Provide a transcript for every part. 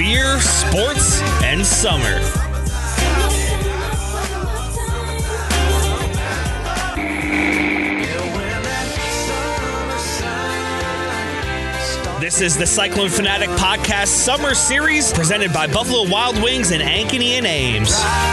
beer, sports, and summer. This is the Cyclone Fanatic Podcast Summer Series presented by Buffalo Wild Wings and Ankeny and Ames.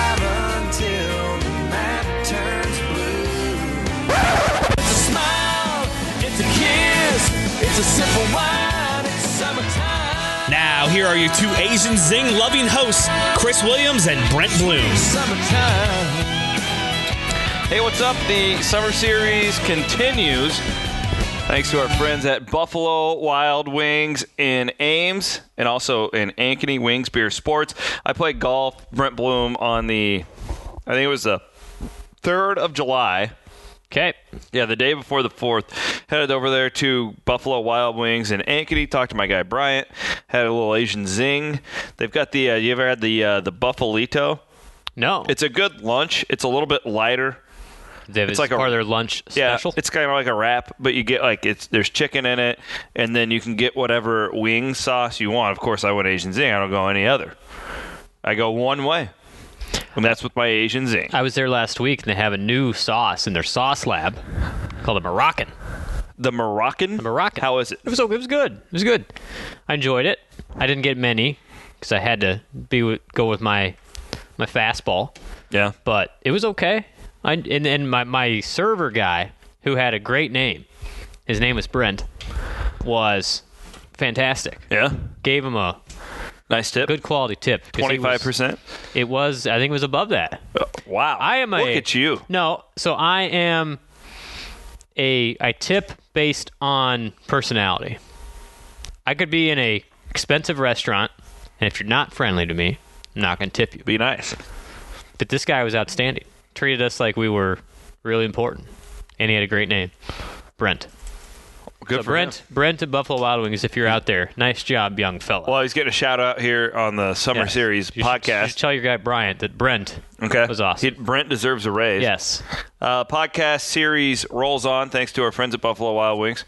It's a smile, it's a kiss, it's a sip of wine, it's summertime. Now, here are your two Asian Zing-loving hosts, Chris Williams and Brent Bloom. Summertime. Hey, what's up? The summer series continues. Thanks to our friends at Buffalo Wild Wings in Ames and also in Ankeny Wings Beer Sports. I played golf, Brent Bloom, on I think it was the 3rd of July. Okay. Yeah, the day before the 4th. Headed over there to Buffalo Wild Wings in Ankeny. Talked to my guy Bryant. Had a little Asian zing. They've got the, you ever had the Buffalito? No. It's a good lunch. It's a little bit lighter. It's like part of their lunch special? Yeah, it's kind of like a wrap, but you get there's chicken in it, and then you can get whatever wing sauce you want. Of course, I went Asian zing. I don't go any other. I go one way, and that's with my Asian zing. I was there last week, and they have a new sauce in their sauce lab called the Moroccan. The Moroccan? The Moroccan. How is it? It was good. It was good. I enjoyed it. I didn't get many because I had to go with my fastball. Yeah. But it was okay. And my server guy, who had a great name, his name was Brent, was fantastic. Yeah. Gave him a nice tip. good quality tip. 25%? I think it was above that. Wow. Look at you. No, so I tip based on personality. I could be in a expensive restaurant, and if you're not friendly to me, I'm not going to tip you. Be nice. But this guy was outstanding. Treated us like we were really important. And he had a great name. Brent. Good so for Brent, him. Brent at Buffalo Wild Wings, if you're out there, nice job, young fella. Well, he's getting a shout-out here on the Summer Series podcast. You should tell your guy Bryant that Brent was awesome. Brent deserves a raise. Yes. Podcast series rolls on thanks to our friends at Buffalo Wild Wings.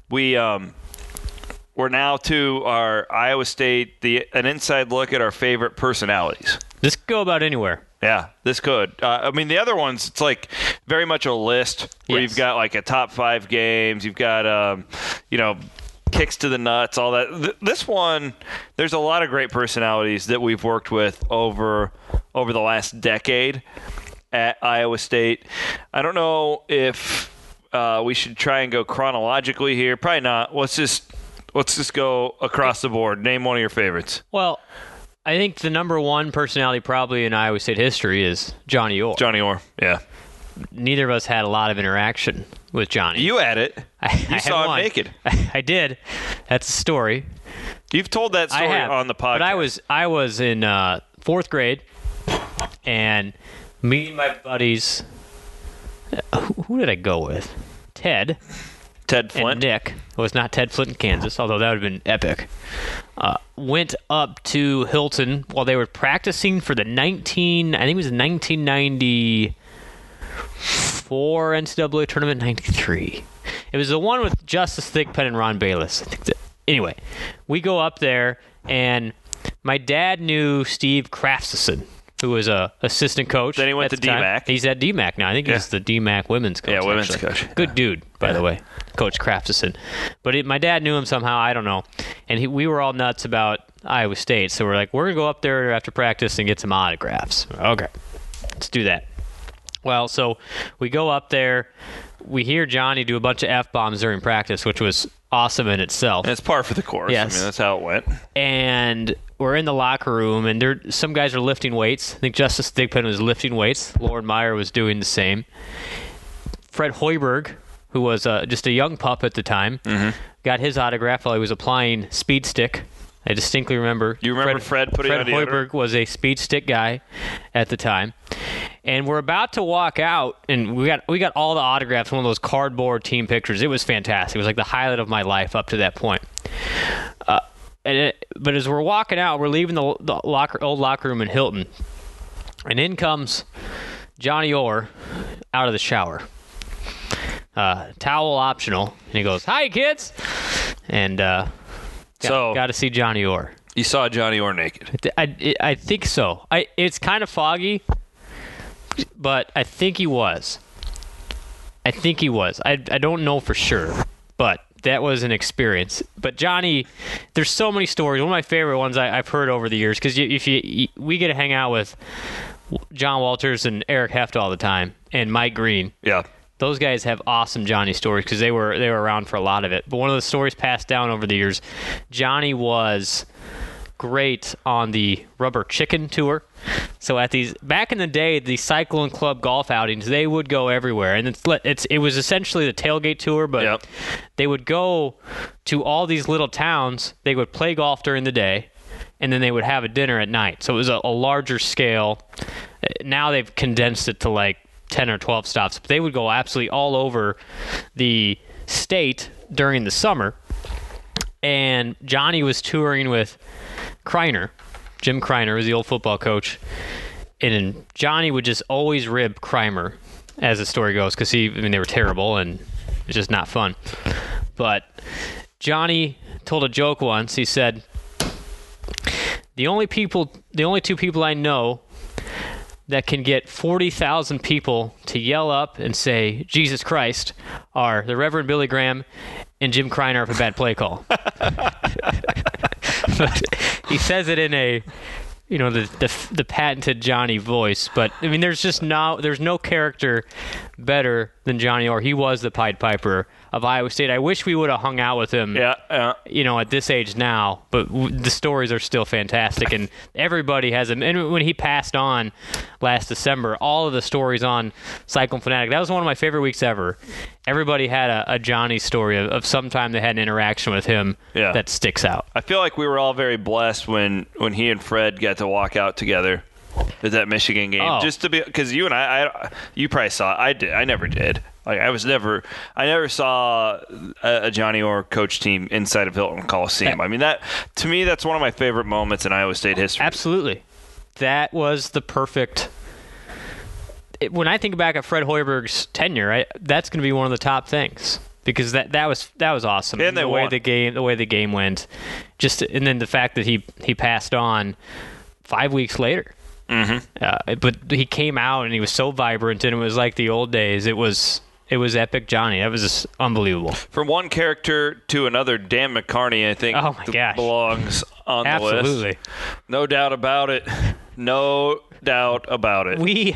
We're now to our Iowa State, an inside look at our favorite personalities. This could go about anywhere. Yeah, this could. The other ones, it's like very much a list where Yes. you've got like a top 5 games. You've got, kicks to the nuts, all that. This one, there's a lot of great personalities that we've worked with over the last decade at Iowa State. I don't know if we should try and go chronologically here. Probably not. Let's just go across the board. Name one of your favorites. Well, I think the number one personality probably in Iowa State history is Johnny Orr. Johnny Orr, yeah. Neither of us had a lot of interaction with Johnny. You had it. You saw him naked. I did. That's a story. You've told that story on the podcast. But I was in 4th grade, and me and my buddies, who did I go with? Ted Flint. and Nick. It was not Ted Flint in Kansas, although that would have been epic. Went up to Hilton while they were practicing for the 1994 NCAA tournament, 93. It was the one with Justice Thigpen and Ron Bayless. Anyway, we go up there, and my dad knew Steve Kraftsson, who was a assistant coach. Then he went at to the time. DMAC. He's at DMAC now. I think he's the DMAC women's coach. Yeah, women's actually. coach. Good dude, by the way, Coach Kraftsson. But my dad knew him somehow. I don't know. And we were all nuts about Iowa State. So we're like, we're going to go up there after practice and get some autographs. Okay, let's do that. Well, so we go up there. We hear Johnny do a bunch of F-bombs during practice, which was awesome in itself. And it's par for the course. Yes. That's how it went. And we're in the locker room, and some guys are lifting weights. I think Justice Thigpen was lifting weights. Lauren Meyer was doing the same. Fred Hoiberg, who was just a young pup at the time, got his autograph while he was applying Speed Stick. I distinctly remember. You remember Fred putting on deodorant? Hoiberg was a Speed Stick guy at the time. And we're about to walk out, and we got all the autographs, one of those cardboard team pictures. It was fantastic. It was like the highlight of my life up to that point. But as we're walking out, we're leaving the old locker room in Hilton, and in comes Johnny Orr out of the shower. Towel optional, and he goes, "Hi, kids," and got to see Johnny Orr. You saw Johnny Orr naked. I think so. It's kind of foggy, but I think he was. I don't know for sure, but that was an experience. But Johnny, there's so many stories. One of my favorite ones I've heard over the years, because we get to hang out with John Walters and Eric Heft all the time, and Mike Green. Yeah. Those guys have awesome Johnny stories because they were around for a lot of it. But one of the stories passed down over the years, Johnny was great on the Rubber Chicken Tour. So at these back in the day, the Cyclone Club golf outings, they would go everywhere, and it was essentially the tailgate tour, but they would go to all these little towns. They would play golf during the day, and then they would have a dinner at night. So it was a larger scale. Now they've condensed it to like 10 or 12 stops. But they would go absolutely all over the state during the summer. And Johnny was touring with Kreiner. Jim Kreiner was the old football coach. And Johnny would just always rib Kreiner, as the story goes, because they were terrible and it's just not fun. But Johnny told a joke once. He said, the only two people I know that can get 40,000 people to yell up and say Jesus Christ are the Reverend Billy Graham and Jim Kreiner for a bad play call. But he says it in a, the patented Johnny voice. But there's no character better than Johnny Orr. He was the Pied Piper of Iowa State. I wish we would have hung out with him. At this age now, but the stories are still fantastic, and everybody has them. And when he passed on last December, all of the stories on Cyclone Fanatic, that was one of my favorite weeks ever. Everybody had a Johnny story of some time they had an interaction with him that sticks out. I feel like we were all very blessed when he and Fred got to walk out together at that Michigan game. Just to be, because you and I, you probably saw it. I never did. Like I never saw a Johnny Orr coach team inside of Hilton Coliseum. That to me, that's one of my favorite moments in Iowa State history. Absolutely, that was the perfect. When I think back at Fred Hoiberg's tenure, that's going to be one of the top things because that was awesome. And the way the game went, and then the fact that he passed on 5 weeks later. Mm-hmm. But he came out and he was so vibrant, and it was like the old days. It was epic Johnny. That was just unbelievable. From one character to another, Dan McCarney, I think, belongs on the list. Absolutely. No doubt about it. No doubt about it.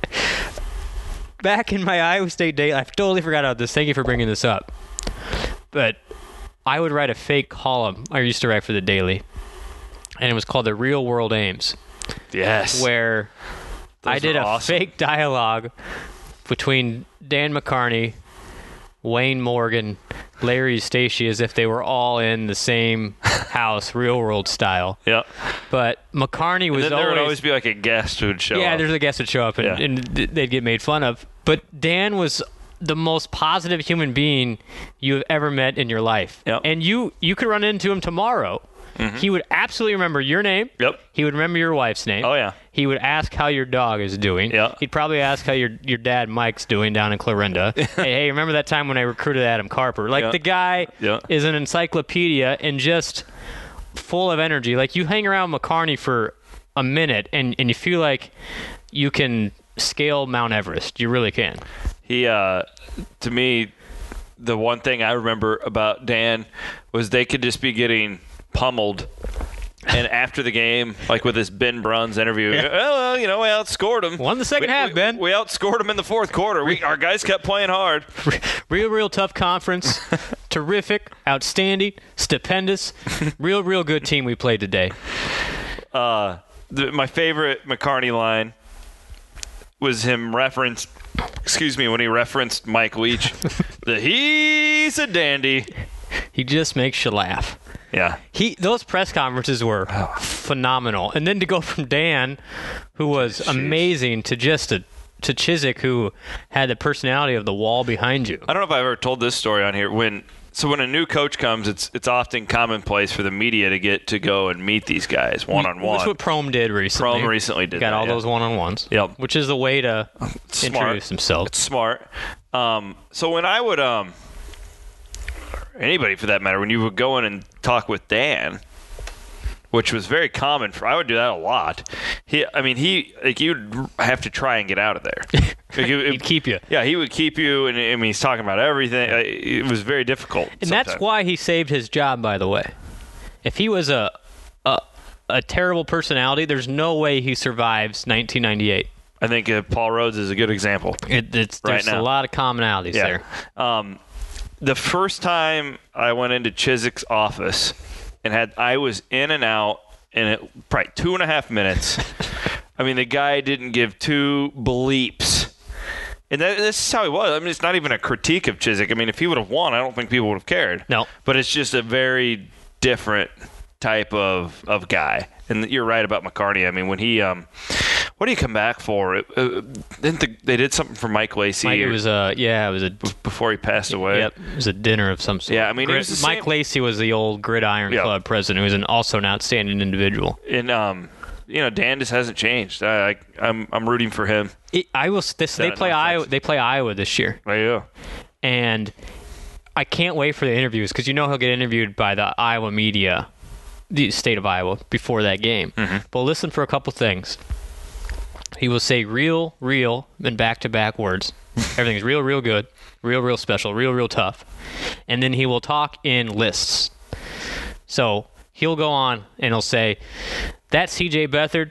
Back in my Iowa State day, I totally forgot about this. Thank you for bringing this up. But I would write a fake column. I used to write for the Daily, and it was called The Real World Ames. Yes. Where I did a fake dialogue between Dan McCarney, Wayne Morgan, Larry Stacey, as if they were all in the same house, real world style. Yeah. But McCarney was there would always be like a guest who would show up. Yeah, there's a guest would show up, and they'd get made fun of. But Dan was the most positive human being you have ever met in your life. Yep. And you could run into him tomorrow. Mm-hmm. He would absolutely remember your name. Yep. He would remember your wife's name. Oh, yeah. He would ask how your dog is doing. Yep. He'd probably ask how your dad Mike's doing down in Clarinda. hey, remember that time when I recruited Adam Carper? Like, the guy is an encyclopedia and just full of energy. Like, you hang around McCarney for a minute and you feel like you can scale Mount Everest. You really can. He, to me, the one thing I remember about Dan was they could just be getting pummeled, and after the game, like with this Ben Bruns interview, we outscored them. Won the second half, Ben. We outscored them in the fourth quarter. Our guys kept playing hard. Real tough conference. Terrific, outstanding, stupendous, real good team we played today. My favorite McCarney line was when he referenced Mike Leach. He's a dandy. He just makes you laugh. Yeah. Those press conferences were phenomenal. And then to go from Dan, who was amazing, to Chizik, who had the personality of the wall behind you. I don't know if I ever told this story on here. When a new coach comes, it's often commonplace for the media to get to go and meet these guys one-on-one. That's what Prohm did recently. Prohm recently did Got all those one-on-ones. Yep. Which is the way to introduce himself. It's smart. So when I would anybody for that matter, when you would go in and talk with Dan, which was very common I would do that a lot. You'd have to try and get out of there. He'd keep you. Yeah, he would keep you, and I mean, he's talking about everything. It was very difficult. And that's why he saved his job, by the way. If he was a terrible personality, there's no way he survives 1998. I think Paul Rhodes is a good example. There's a lot of commonalities there. The first time I went into Chizik's office and I was in and out in probably 2.5 minutes. I mean, the guy didn't give two bleeps. And this is how he was. I mean, it's not even a critique of Chizik. I mean, if he would have won, I don't think people would have cared. No. But it's just a very different type of guy. And you're right about McCartney. I mean, when he what did he come back for? They did something for Mike Lacey. It was before he passed away. Yep, it was a dinner of some sort. Yeah, I mean, Mike Lacey was the old Gridiron Club president, who was also an outstanding individual. And Dan just hasn't changed. I'm rooting for him. They play Iowa. They play Iowa this year. Oh, yeah. And I can't wait for the interviews because he'll get interviewed by the Iowa media, the state of Iowa, before that game. Mm-hmm. But listen for a couple things. He will say real, and back-to-back words. Everything is real, real good, real special, real tough. And then he will talk in lists. So he'll go on and he'll say, that's C.J. Beathard.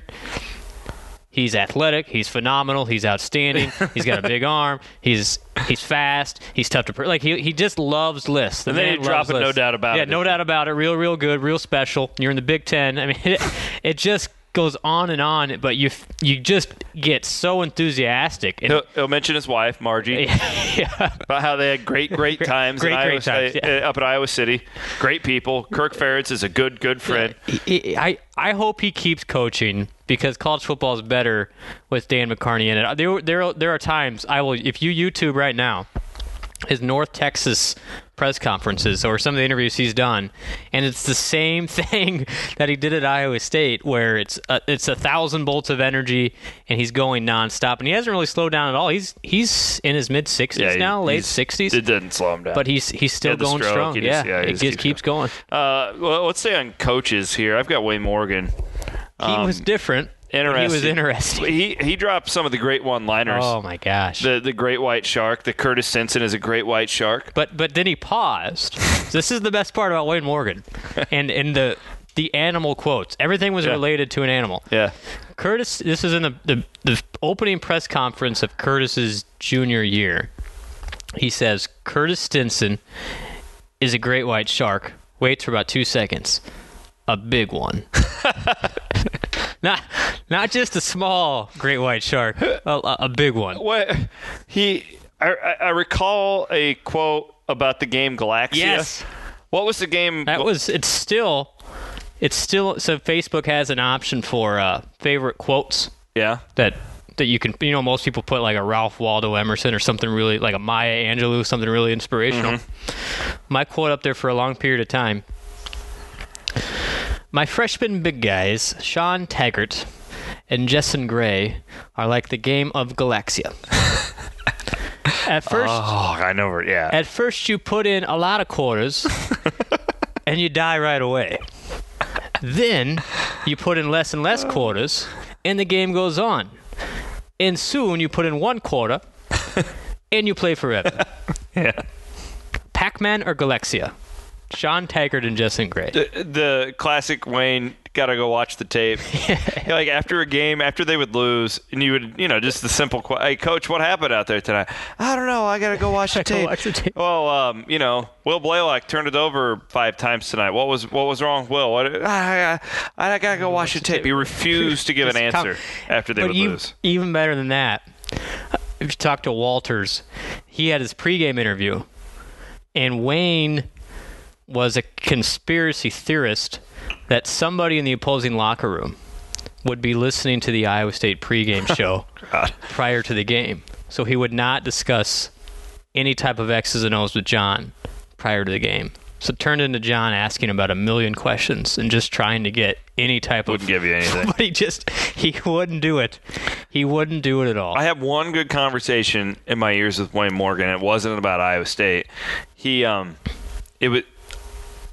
He's athletic. He's phenomenal. He's outstanding. He's got a big arm. He's fast. He's tough to he just loves lists. And then he drop it, no doubt about it. Yeah, no doubt about it. Real good, real special. You're in the Big Ten. I mean, it just goes on, but you just get so enthusiastic. And he'll mention his wife, Margie, about how they had great times up at Iowa City. Great people. Kirk Ferentz is a good friend. I hope he keeps coaching because college football is better with Dan McCartney in it. There are times if you YouTube right now his North Texas press conferences or some of the interviews he's done, and it's the same thing that he did at Iowa State, where it's 1,000 volts of energy and he's going nonstop, and he hasn't really slowed down at all. He's in his mid 60s now, late 60s. It didn't slow him down, but he's still going strong. He just keeps going. Well, let's stay on coaches here. I've got Wayne Morgan. He was different. Interesting. He was interesting. He dropped some of the great one-liners. Oh my gosh! The great white shark. The Curtis Stinson is a great white shark. But then he paused. This is the best part about Wayne Morgan, and the animal quotes. Everything was related to an animal. Yeah. Curtis. This is in the opening press conference of Curtis's junior year. He says Curtis Stinson is a great white shark. Waits for about 2 seconds. A big one. Not just a small great white shark, a big one. I recall a quote about the game Galaxia. Yes. What was the game? It's still so Facebook has an option for favorite quotes. Yeah. That you can, most people put like a Ralph Waldo Emerson or something really, like a Maya Angelou, something really inspirational. Mm-hmm. My quote up there for a long period of time. My freshman big guys, Sean Taggart and Jessen Gray, are like the game of Galaxia. At first, I know where. Yeah. At first, you put in a lot of quarters, and you die right away. Then you put in less and less quarters, and the game goes on. And soon you put in 1 quarter, and you play forever. Yeah. Pac-Man or Galaxia? Sean Taggart and Jessen Gray. The classic Wayne, gotta go watch the tape. Like after a game, after they would lose, and you would, just the simple, hey, Coach, what happened out there tonight? I don't know. I gotta go watch the tape. Well, Will Blaylock turned it over 5 times tonight. What was wrong, Will? I gotta go watch the tape. He refused to give an answer after they would lose. Even better than that, if you talk to Walters, he had his pregame interview, and Wayne was a conspiracy theorist that somebody in the opposing locker room would be listening to the Iowa State pregame show prior to the game. So he would not discuss any type of X's and O's with John prior to the game. So it turned into John asking about 1 million questions and just trying to get any type wouldn't give you anything. But he wouldn't do it. He wouldn't do it at all. I have one good conversation in my years with Wayne Morgan. It wasn't about Iowa State.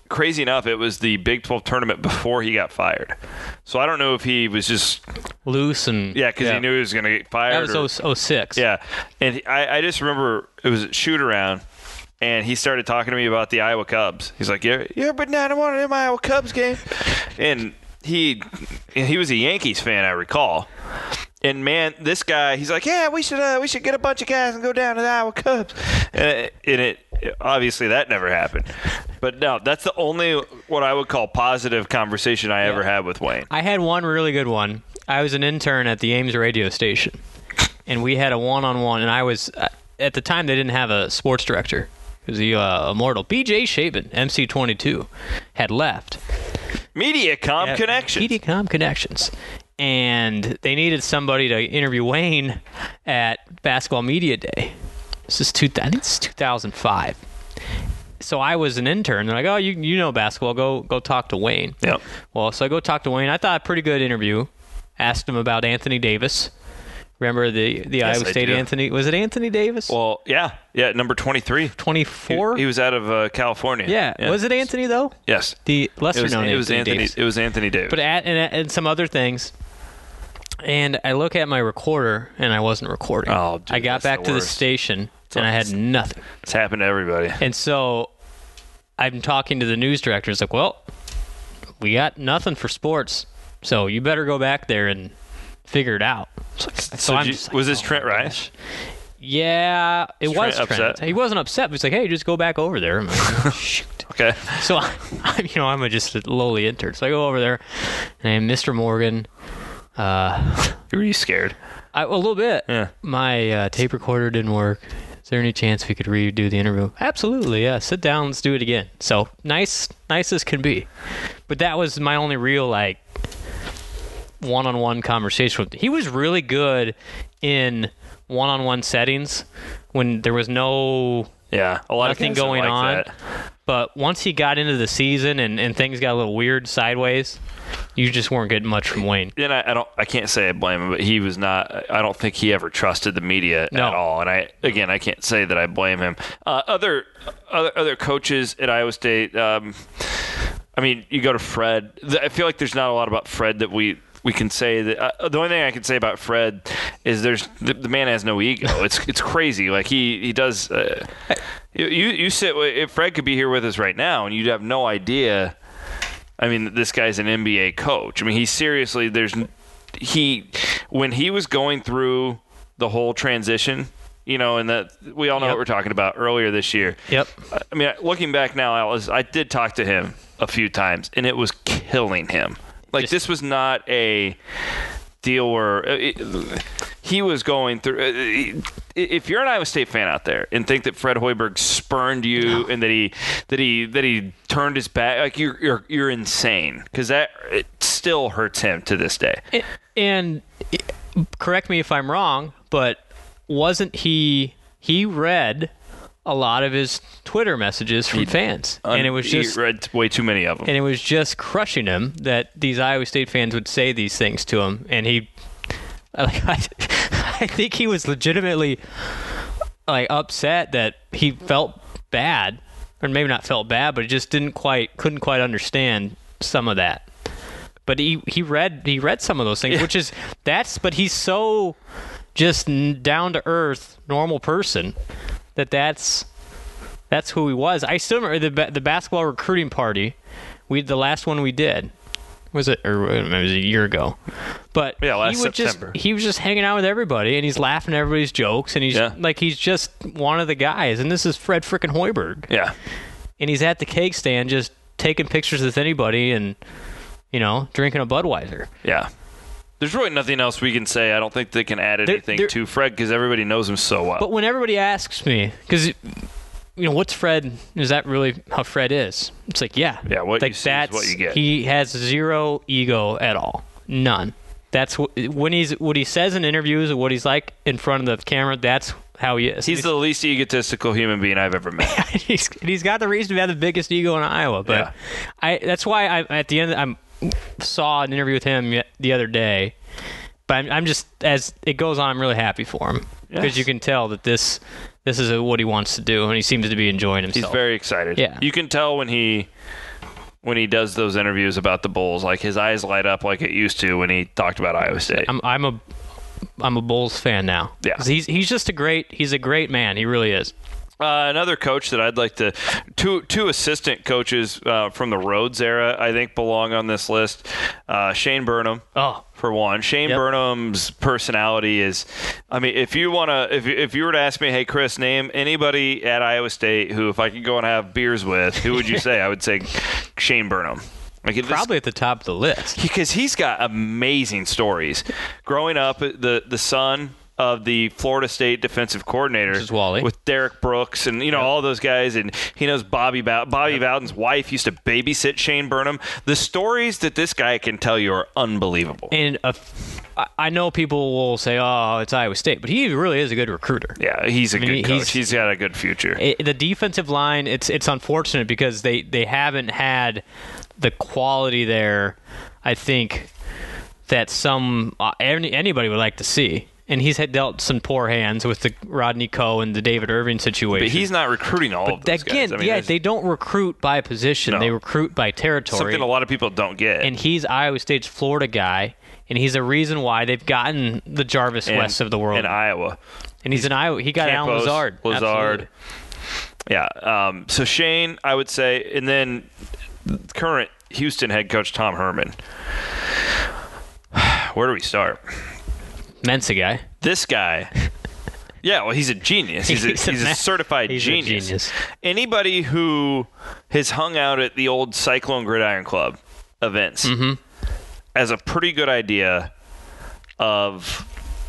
crazy enough, it was the Big 12 tournament before he got fired. So I don't know if he was just loose and because he knew he was going to get fired. That was 06. Yeah, and I just remember it was a shoot around, and he started talking to me about the Iowa Cubs. He's like, "You ever been down to one of them Iowa Cubs games?" And he was a Yankees fan, I recall. And man, this guy, he's like, "Yeah, we should get a bunch of guys and go down to the Iowa Cubs." And it obviously that never happened. But no, that's the only what I would call positive conversation I ever had with Wayne. I had one really good one. I was an intern at the Ames radio station, and we had a one-on-one. And I was at the time they didn't have a sports director. It was the immortal B.J. Shaban, MC22, had left. Mediacom Connections. Mediacom Connections. And they needed somebody to interview Wayne at Basketball Media Day. This is 2005. So I was an intern. They're like, "Oh, you know basketball. Go talk to Wayne." Yep. Well, so I go talk to Wayne. I thought a pretty good interview. Asked him about Anthony Davis. Remember the Iowa State Anthony? Was it Anthony Davis? Well, yeah, number 23. 24? He was out of California. Yeah. Was it Anthony, though? Yes. The lesser-known Anthony Davis. It was Anthony Davis. But and some other things. And I look at my recorder, and I wasn't recording. Oh, dude, I got back to the station, and I had nothing. It's happened to everybody. And so I'm talking to the news director. It's like, "Well, we got nothing for sports, so you better go back there and figure it out." Was this Trent Reich? Yeah, it was Trent. Upset? He wasn't upset. He's like, "Hey, just go back over there." I'm like, "Oh, shoot." Okay. So I'm just a lowly intern. So I go over there, and Mr. Morgan. Were you scared? A little bit. Yeah. My tape recorder didn't work. Is there any chance we could redo the interview? Absolutely, yeah. Sit down, let's do it again. So nice as can be. But that was my only real one-on-one conversation with him. He was really good in one-on-one settings when there was nothing going on. That. But once he got into the season and things got a little weird sideways, you just weren't getting much from Wayne. And I can't say I blame him, but he was not. I don't think he ever trusted the media at all. And I can't say that I blame him. Other coaches at Iowa State. You go to Fred. I feel like there's not a lot about Fred that we can say that. The only thing I can say about Fred is the man has no ego. It's crazy. Like he does. You sit. If Fred could be here with us right now, and you'd have no idea. I mean, this guy's an NBA coach. I mean, when he was going through the whole transition, and that we all know what we're talking about earlier this year. Yep. I mean, looking back now, I did talk to him a few times, and it was killing him. This was not a deal where he was going through. If you're an Iowa State fan out there and think that Fred Hoiberg spurned you and that he turned his back, you're insane, because it still hurts him to this day. And correct me if I'm wrong, but wasn't he read a lot of his Twitter messages from fans, and it was just he read way too many of them, and it was just crushing him that these Iowa State fans would say these things to him, and I think he was legitimately upset that he felt bad, or maybe not felt bad, but he just couldn't quite understand some of that. But he read some of those things, but he's so just down to earth, normal person. That's who he was. I still remember the basketball recruiting party. The last one we did. Was it was a year ago? But September. He was just hanging out with everybody, and he's laughing at everybody's jokes, and he's just one of the guys. And this is Fred frickin' Hoiberg. Yeah. And he's at the cake stand just taking pictures with anybody and drinking a Budweiser. Yeah. There's really nothing else we can say. I don't think they can add anything to Fred, because everybody knows him so well. But when everybody asks me, because what's Fred? Is that really how Fred is? It's like, yeah. Yeah, what you see is what you get. He has zero ego at all. None. That's what he says in interviews and what he's like in front of the camera, that's how he is. He's the least egotistical human being I've ever met. he's got the reason to have the biggest ego in Iowa. But that's why at the end, I saw an interview with him the other day. But I'm just, as it goes on, I'm really happy for him. Because you can tell that this is what he wants to do, and he seems to be enjoying himself. He's very excited. Yeah. You can tell when he when he does those interviews about the Bulls. Like, his eyes light up like it used to when he talked about Iowa State. I'm a Bulls fan now. Yeah. 'Cause he's a great man. He really is. Another coach that I'd like to two assistant coaches from the Rhodes era, I think, belong on this list. Shane Burnham. Oh, For one, Shane Yep. Burnham's personality is, I mean, if you were to ask me, hey, Chris, name anybody at Iowa State who, if I could go and have beers with, who would you say? I would say Shane Burnham. Like, probably at the top of the list. because he's got amazing stories. Growing up, the son of the Florida State defensive coordinator, Which is Wally. with Derek Brooks and all those guys, and he knows Bobby Bowden's wife used to babysit Shane Burnham. The stories that this guy can tell you are unbelievable. And I know people will say, "Oh, it's Iowa State," but he really is a good recruiter. Yeah, he's a good coach. he's- He's got a good future. The defensive line, it's unfortunate because they haven't had the quality there, I think, that anybody would like to see. And he's had dealt some poor hands with the Rodney Coe and the David Irving situation. But he's not recruiting all of those Again, guys. I mean, they don't recruit by position. No. They recruit by territory. something a lot of people don't get. And he's Iowa State's Florida guy, and he's a reason why they've gotten the Jarvis West of the world. in Iowa. And he's in Iowa. He got Alan Campos, Lazard. Absolutely. Yeah. So Shane, I would say, and then current Houston head coach Tom Herman. Where do we start? Mensa guy. This guy. Yeah, well, he's a genius. He's a certified he's genius. A genius. Anybody who has hung out at the old Cyclone Gridiron Club events has a pretty good idea of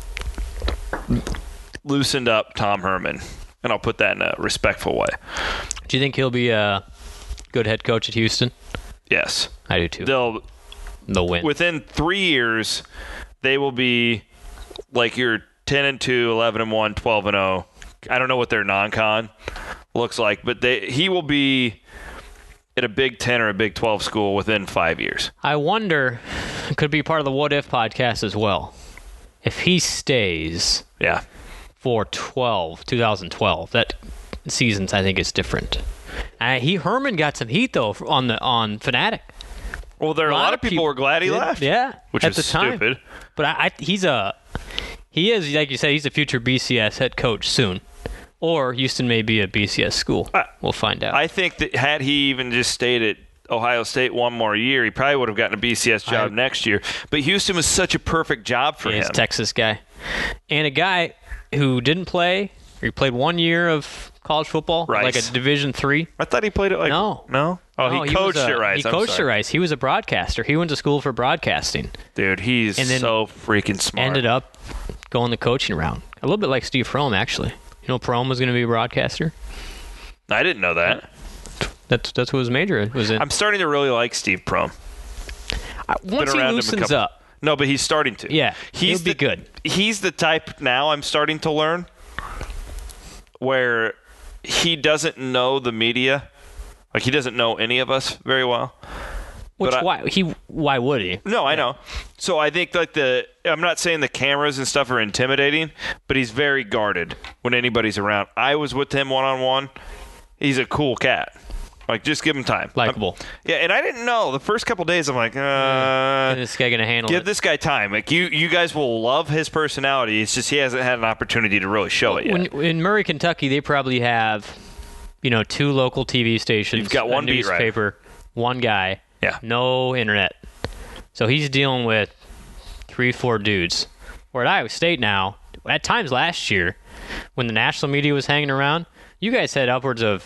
loosened up Tom Herman. And I'll put that in a respectful way. Do you think he'll be a good head coach at Houston? Yes. I do too. They'll win. within 3 years, they will be like your 10-2, 11-1, 12-0. I don't know what their non-con looks like, but he will be at a Big 10 or a Big 12 school within 5 years. I wonder, it could be part of the What If podcast as well. If he stays Yeah. for 2012, that seasons I think is different. Herman got some heat though on Fanatic. Well, a lot of people were glad he left. Yeah, Which at is the time. stupid. But he is, like you said, he's a future BCS head coach soon. Or Houston may be a BCS school. We'll find out. I think that had he even just stayed at Ohio State one more year, he probably would have gotten a BCS job next year. But Houston was such a perfect job for him. He's a Texas guy. And a guy who didn't play, or he played 1 year of college football, Rice. like a Division III. I thought he played it like... No. No? Oh, No, he coached at Rice. He coached at Rice. He was a broadcaster. He went to school for broadcasting. Dude, he's And then so freaking smart. Ended up going the coaching route. A little bit like Steve Prohm, actually. You know, Prohm was going to be a broadcaster. I didn't know that. That's what his major was in. I'm starting to really like Steve Prohm. Once he around him a loosens couple- up, No, but he's starting to. yeah, he'll be good. He's the type now I'm starting to learn where he doesn't know the media. Like, he doesn't know any of us very well. Which but why would he? No, I know. So I think like I'm not saying the cameras and stuff are intimidating, but he's very guarded when anybody's around. I was with him one-on-one. He's a cool cat. Like, just give him time. Likeable. Yeah, and I didn't know. The first couple days, I'm like, Is this guy gonna handle give it? this guy time. Like, you guys will love his personality. It's just he hasn't had an opportunity to really show it yet. In Murray, Kentucky, they probably have, 2 local TV stations. You've got one a beat writer. newspaper, one guy. Yeah. No internet. So he's dealing with 3-4 dudes. We're at Iowa State now. At times last year, when the national media was hanging around, you guys had upwards of,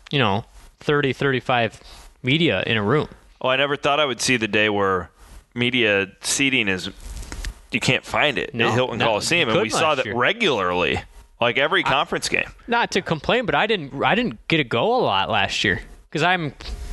30, 35 media in a room. Oh, I never thought I would see the day where media seating is you can't find it No, at Hilton no, Coliseum, you and we couldn't saw last that year. regularly, like every conference game. Not to complain, but I didn't get to go a lot last year because I'm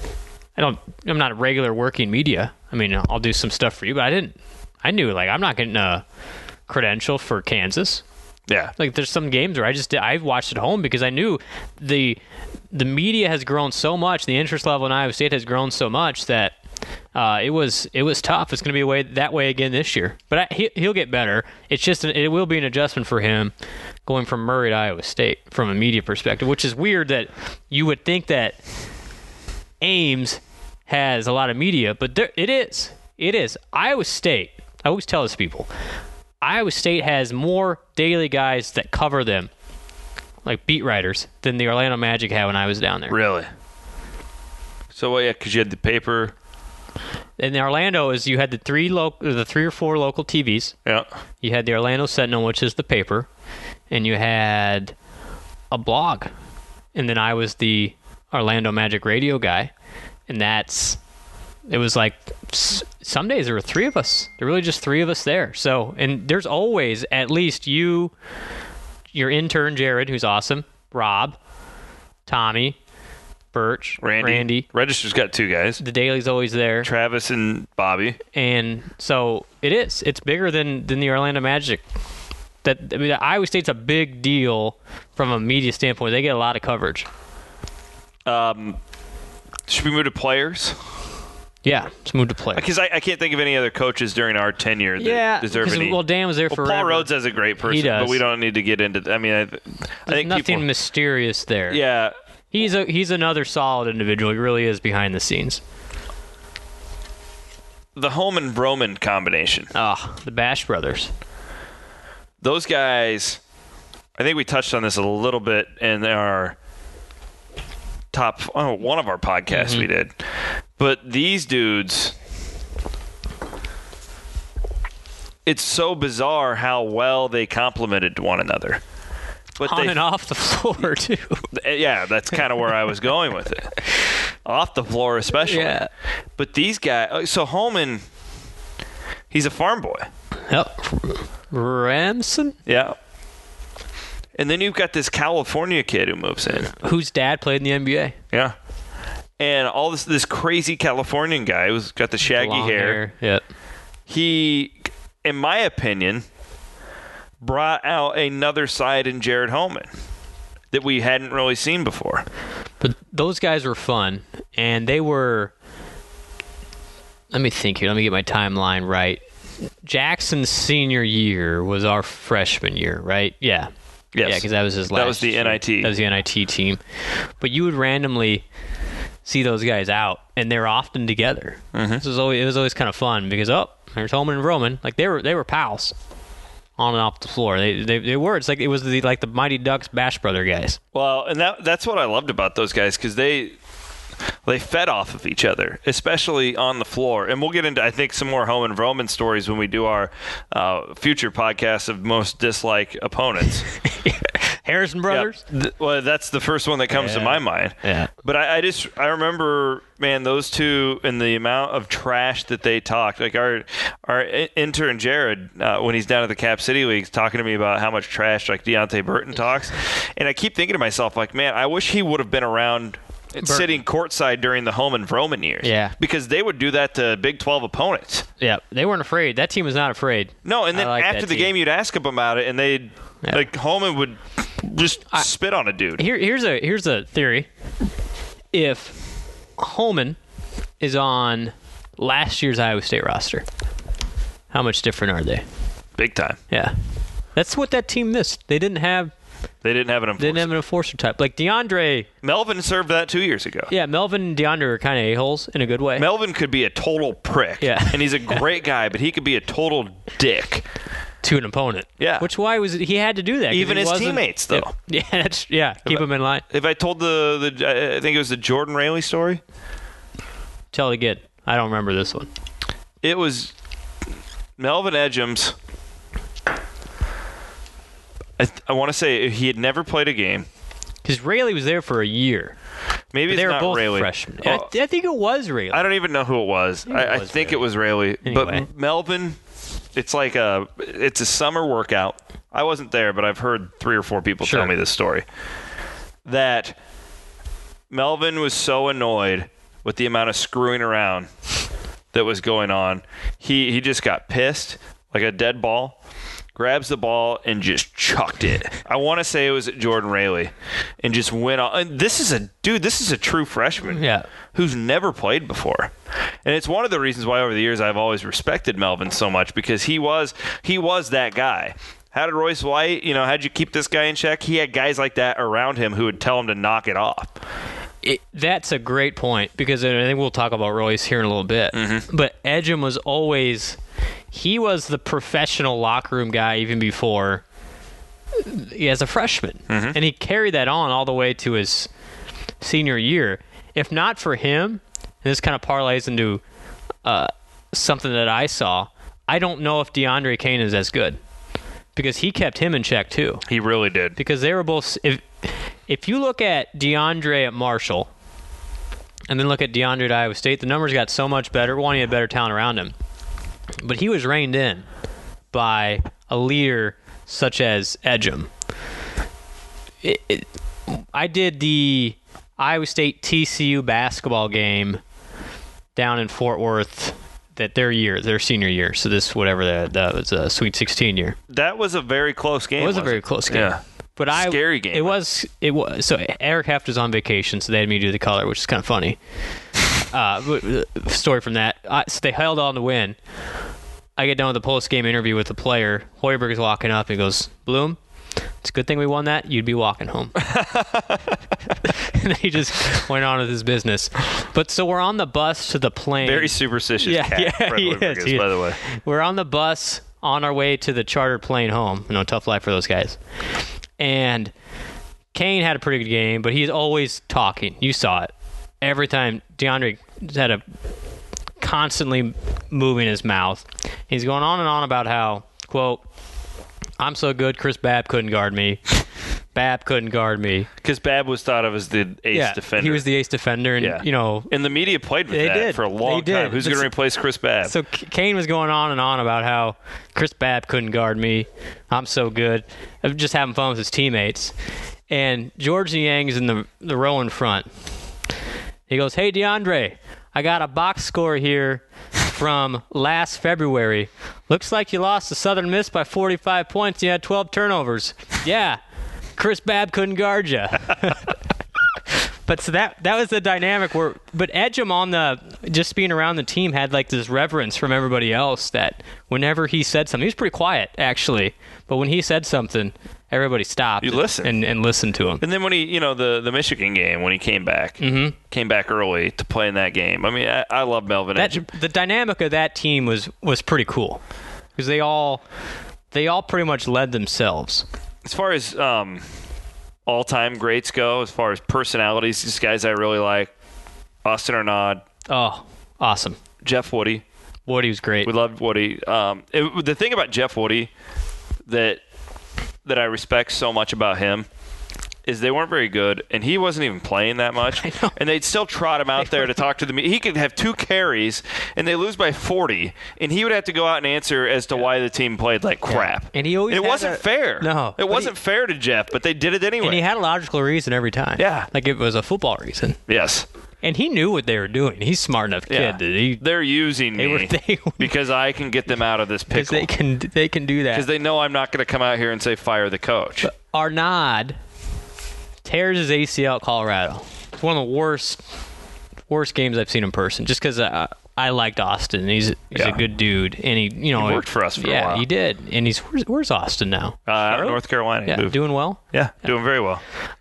not a regular working media. I mean, I'll do some stuff for you, but I knew like I'm not getting a credential for Kansas. Yeah. Like there's some games where I watched at home because I knew the media has grown so much, the interest level in Iowa State has grown so much that it was tough. It's going to be that way again this year, but he'll get better. It's just it will be an adjustment for him going from Murray to Iowa State from a media perspective, which is weird that you would think that Ames has a lot of media, but it is. Iowa State, I always tell this to people, Iowa State has more daily guys that cover them, like beat writers, than the Orlando Magic had when I was down there. Really? So, well, yeah, because you had the paper. In Orlando, you had the three or four local TVs. Yeah. You had the Orlando Sentinel, which is the paper, and you had a blog. And then I was the Orlando Magic radio guy, and it was like some days there were three of us. There were really just three of us there. So, and there's always at least you, your intern Jared, who's awesome, Rob, Tommy, Birch, Randy. Register's got two guys. The Daily's always there. Travis and Bobby. And so it's bigger than the Orlando Magic. Iowa State's a big deal from a media standpoint. They get a lot of coverage. Should we move to players? Yeah, let's move to players. Because I can't think of any other coaches during our tenure that deserve any. Well, Dan was there forever. Paul Rhodes has a great person, He does. but we don't need to get into. I mean, I think nothing mysterious there. Yeah, he's another solid individual. He really is behind the scenes. The Holman-Vroman combination. The Bash brothers. Those guys. I think we touched on this a little bit in our one of our podcasts we did. But these dudes, it's so bizarre how well they complemented one another. But On and off the floor, too. Yeah, that's kind of where I was going with it. Off the floor especially. Yeah. But these guys, so Holman, he's a farm boy. Yep. Ramson? Yeah. And then you've got this California kid who moves in. Whose dad played in the NBA. Yeah. And all this crazy Californian guy who's got the shaggy Long hair. Yep. He, in my opinion, brought out another side in Jared Holman that we hadn't really seen before. But those guys were fun, and they were... Let me think here. Let me get my timeline right. Jackson's senior year was our freshman year, right? Yeah. Yes. Yeah, because that was his last That was the year. NIT. That was the NIT team. But you would randomly see those guys out, and they're often together. Mm-hmm. It was always kind of fun because, there's Holman and Roman. Like, they were pals on and off the floor. They were. It's like it was the Mighty Ducks Bash Brother guys. Well, and that's what I loved about those guys because they fed off of each other, especially on the floor. And we'll get into, I think, some more Holman and Roman stories when we do our future podcast of most disliked opponents. Harrison Brothers? Yeah. Well, that's the first one that comes to my mind. Yeah. But I remember, man, those two and the amount of trash that they talked. Like our intern Jared, when he's down at the Cap City League, talking to me about how much trash like Deonte Burton talks. And I keep thinking to myself, like, man, I wish he would have been around sitting courtside during the Holman-Vroman years. Yeah. Because they would do that to Big 12 opponents. Yeah. They weren't afraid. That team was not afraid. No, and then after the game, you'd ask them about it, and they'd, like, Holman would just spit on a dude. Here's a theory. If Holman is on last year's Iowa State roster, how much different are they? Big time. Yeah. That's what that team missed. They didn't have an enforcer. They didn't have an enforcer type. Like DeAndre. Melvin served that 2 years ago. Yeah, Melvin and DeAndre are kind of a-holes in a good way. Melvin could be a total prick. Yeah. And he's a great guy, but he could be a total dick. To an opponent. Yeah. He had to do that. Even his teammates, though. Keep him in line. If I told I think it was the Jordan Rayleigh story. Tell it again. I don't remember this one. It was Melvin Edgems. I want to say he had never played a game. Because Rayleigh was there for a year. Maybe it's they were not both Rayleigh. Freshmen. Oh, I think it was Rayleigh. I don't even know who it was. I think it was Rayleigh. Anyway. But Melvin, it's a summer workout. I wasn't there, but I've heard 3 or 4 people tell me this story. That Melvin was so annoyed with the amount of screwing around that was going on. He just got pissed like a dead ball. Grabs the ball and just chucked it. I want to say it was at Jordan Rayleigh, and just went on. And this is a true freshman who's never played before. And it's one of the reasons why over the years I've always respected Melvin so much, because he was that guy. How did Royce White, how'd you keep this guy in check? He had guys like that around him who would tell him to knock it off. That's a great point because I think we'll talk about Royce here in a little bit. But Ejim was always he was the professional locker room guy even before as a freshman, and he carried that on all the way to his senior year. If not for him, and this kind of parlays into something that I saw, I don't know if DeAndre Kane is as good because he kept him in check too. He really did. Because they were both. If you look at DeAndre at Marshall and then look at DeAndre at Iowa State, the numbers got so much better. One, he had better talent around him. But he was reined in by a leader such as Ejim. I did the Iowa State TCU basketball game down in Fort Worth their senior year. So this, whatever that was a Sweet 16 year. That was a very close game. It was a very close game. Yeah. But Scary game. It was. So Eric Heft was on vacation, so they had me do the color, which is kind of funny. Story from that. So they held on to win. I get done with the post-game interview with the player. Hoiberg is walking up and goes, "Bloom, it's a good thing we won that. You'd be walking home." And then he just went on with his business. But so we're on the bus to the plane. Very superstitious cat, Fred Hoiberg is, by the way. We're on the bus on our way to the chartered plane home. Tough life for those guys. And Kane had a pretty good game, but he's always talking. You saw it. Every time DeAndre had a constantly moving his mouth. He's going on and on about how, quote, "I'm so good, Chris Babb couldn't guard me. Babb couldn't guard me." Because Babb was thought of as the ace defender. He was the ace defender, and and the media played with that for a long time. Who's going to replace Chris Babb? So Kane was going on and on about how Chris Babb couldn't guard me. I'm so good. I'm just having fun with his teammates. And George Niang's in the row in front. He goes, "Hey, DeAndre, I got a box score here from last February. Looks like you lost to Southern Miss by 45 points. You had 12 turnovers. Yeah, Chris Babb couldn't guard you." But so that was the dynamic but Ejim just being around the team had like this reverence from everybody else that whenever he said something, he was pretty quiet actually, but when he said something, everybody stopped. You listen and listened to him. And then when he, the Michigan game when he came back early to play in that game. I mean, I love Melvin Ejim. The dynamic of that team was pretty cool because they all pretty much led themselves. As far as all-time greats go, as far as personalities, these guys I really like. Austin Arnaud. Oh, awesome. Jeff Woody. Woody was great. We loved Woody. The thing about Jeff Woody that I respect so much about him is they weren't very good, and he wasn't even playing that much. I know. And they'd still trot him out there to talk to the media. He could have 2 carries, and they lose by 40, and he would have to go out and answer as to why the team played like crap. And he always it wasn't fair. No. It wasn't fair to Jeff, but they did it anyway. And he had a logical reason every time. Yeah. Like it was a football reason. Yes. And he knew what they were doing. He's a smart enough kid. They're using me because I can get them out of this pickle. They can do that. Because they know I'm not going to come out here and say fire the coach. But Arnaud tears his ACL at Colorado. It's one of the worst games I've seen in person. Just because I liked Austin. He's a good dude, and he worked for us for a while. Yeah, he did. And where's Austin now? North Carolina. Yeah, doing well. Yeah, doing very well.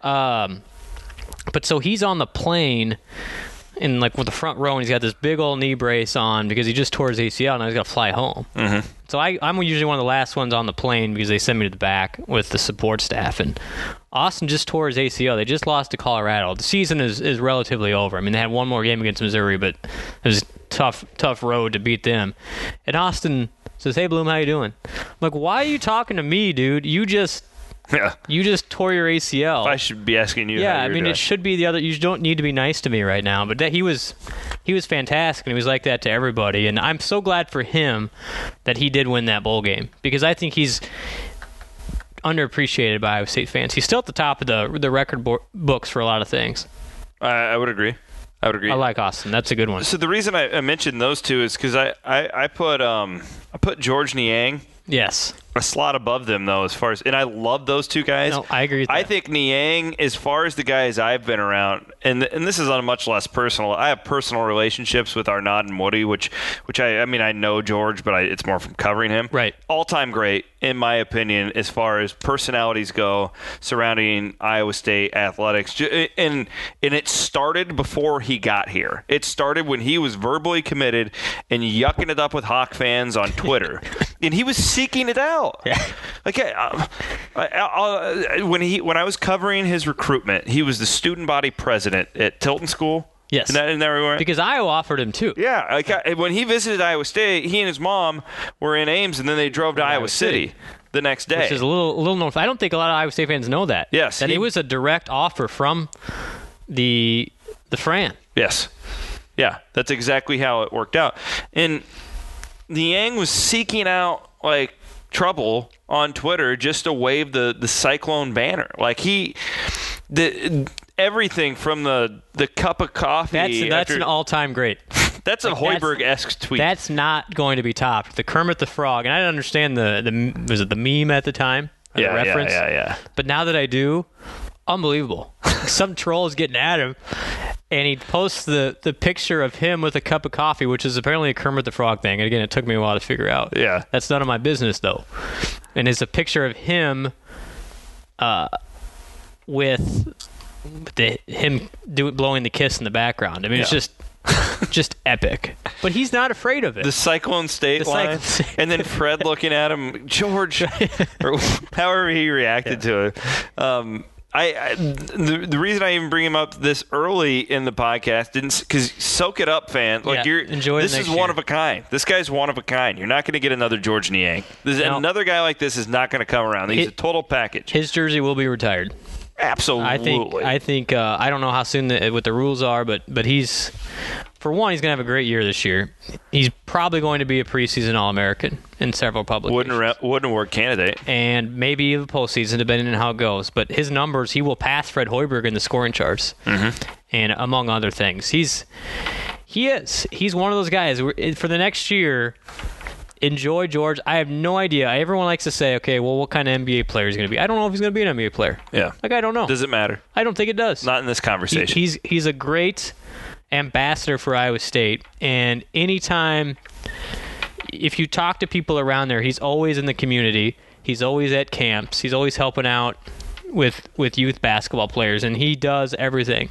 But so he's on the plane in like with the front row, and he's got this big old knee brace on because he just tore his ACL, and he's got to fly home. Mm-hmm. So I'm usually one of the last ones on the plane because they send me to the back with the support staff. And Austin just tore his ACL. They just lost to Colorado. The season is relatively over. I mean, they had one more game against Missouri, but it was a tough road to beat them. And Austin says, "Hey, Bloom, how you doing?" I'm like, "Why are you talking to me, dude? You just tore your ACL. I should be asking you. Yeah, how I mean, it should be the other. You don't need to be nice to me right now." But he was fantastic, and he was like that to everybody. And I'm so glad for him that he did win that bowl game because I think he's underappreciated by Iowa State fans. He's still at the top of the record books for a lot of things. I would agree. I like Austin. That's a good one. So the reason I mentioned those two is because I put George Niang. Yes. a slot above them, though, as far as – and I love those two guys. No, I agree with that. I think Niang, as far as the guys I've been around, and this is on a much less personal – I have personal relationships with Arnaud and Woody, which I mean, I know George, but it's more from covering him. Right. All-time great, in my opinion, as far as personalities go surrounding Iowa State athletics. And it started before he got here. It started when he was verbally committed and yucking it up with Hawk fans on Twitter. And he was seeking it out. Yeah. Like, when I was covering his recruitment, he was the student body president at Tilton School. Yes. Isn't that right? Because Iowa offered him too. Yeah. Like, when he visited Iowa State, he and his mom were in Ames, and then they drove to Iowa City the next day. Which is a little known. I don't think a lot of Iowa State fans know that. Yes. That it was a direct offer from the Fran. Yes. Yeah, that's exactly how it worked out. And Niang was seeking out, like, trouble on Twitter just to wave the Cyclone banner. Like, everything from the cup of coffee. That's an all-time great. That's a Hoiberg-esque tweet. That's not going to be topped. The Kermit the Frog, and I didn't understand was it the meme at the time? Or the reference? Yeah. But now that I do, unbelievable. Some troll is getting at him, and he posts the picture of him with a cup of coffee, which is apparently a Kermit the Frog thing. And again, it took me a while to figure out. Yeah. That's none of my business, though. And it's a picture of him with him blowing the kiss in the background. I mean, it's just epic. But he's not afraid of it. The Cyclone State line, and then Fred looking at him, George, or however he reacted to it. The reason I even bring him up this early in the podcast because soak it up, fan. Like enjoy. This is one of a kind. This guy's one of a kind. You're not going to get another George Niang. Another guy like this is not going to come around. He's a total package. His jersey will be retired. Absolutely. I think. I don't know how soon what the rules are, but he's, for one, he's going to have a great year this year. He's probably going to be a preseason All-American in several publications. Wouldn't work candidate. And maybe the postseason, depending on how it goes. But his numbers, he will pass Fred Hoiberg in the scoring charts, and among other things, he's one of those guys. For the next year, enjoy George. I have no idea. Everyone likes to say, okay, well, what kind of NBA player is he going to be? I don't know if he's going to be an NBA player. Yeah. Like, I don't know. Does it matter? I don't think it does. Not in this conversation. He's a great ambassador for Iowa State, and anytime, if you talk to people around there, he's always in the community. He's always at camps. He's always helping out with youth basketball players, and he does everything.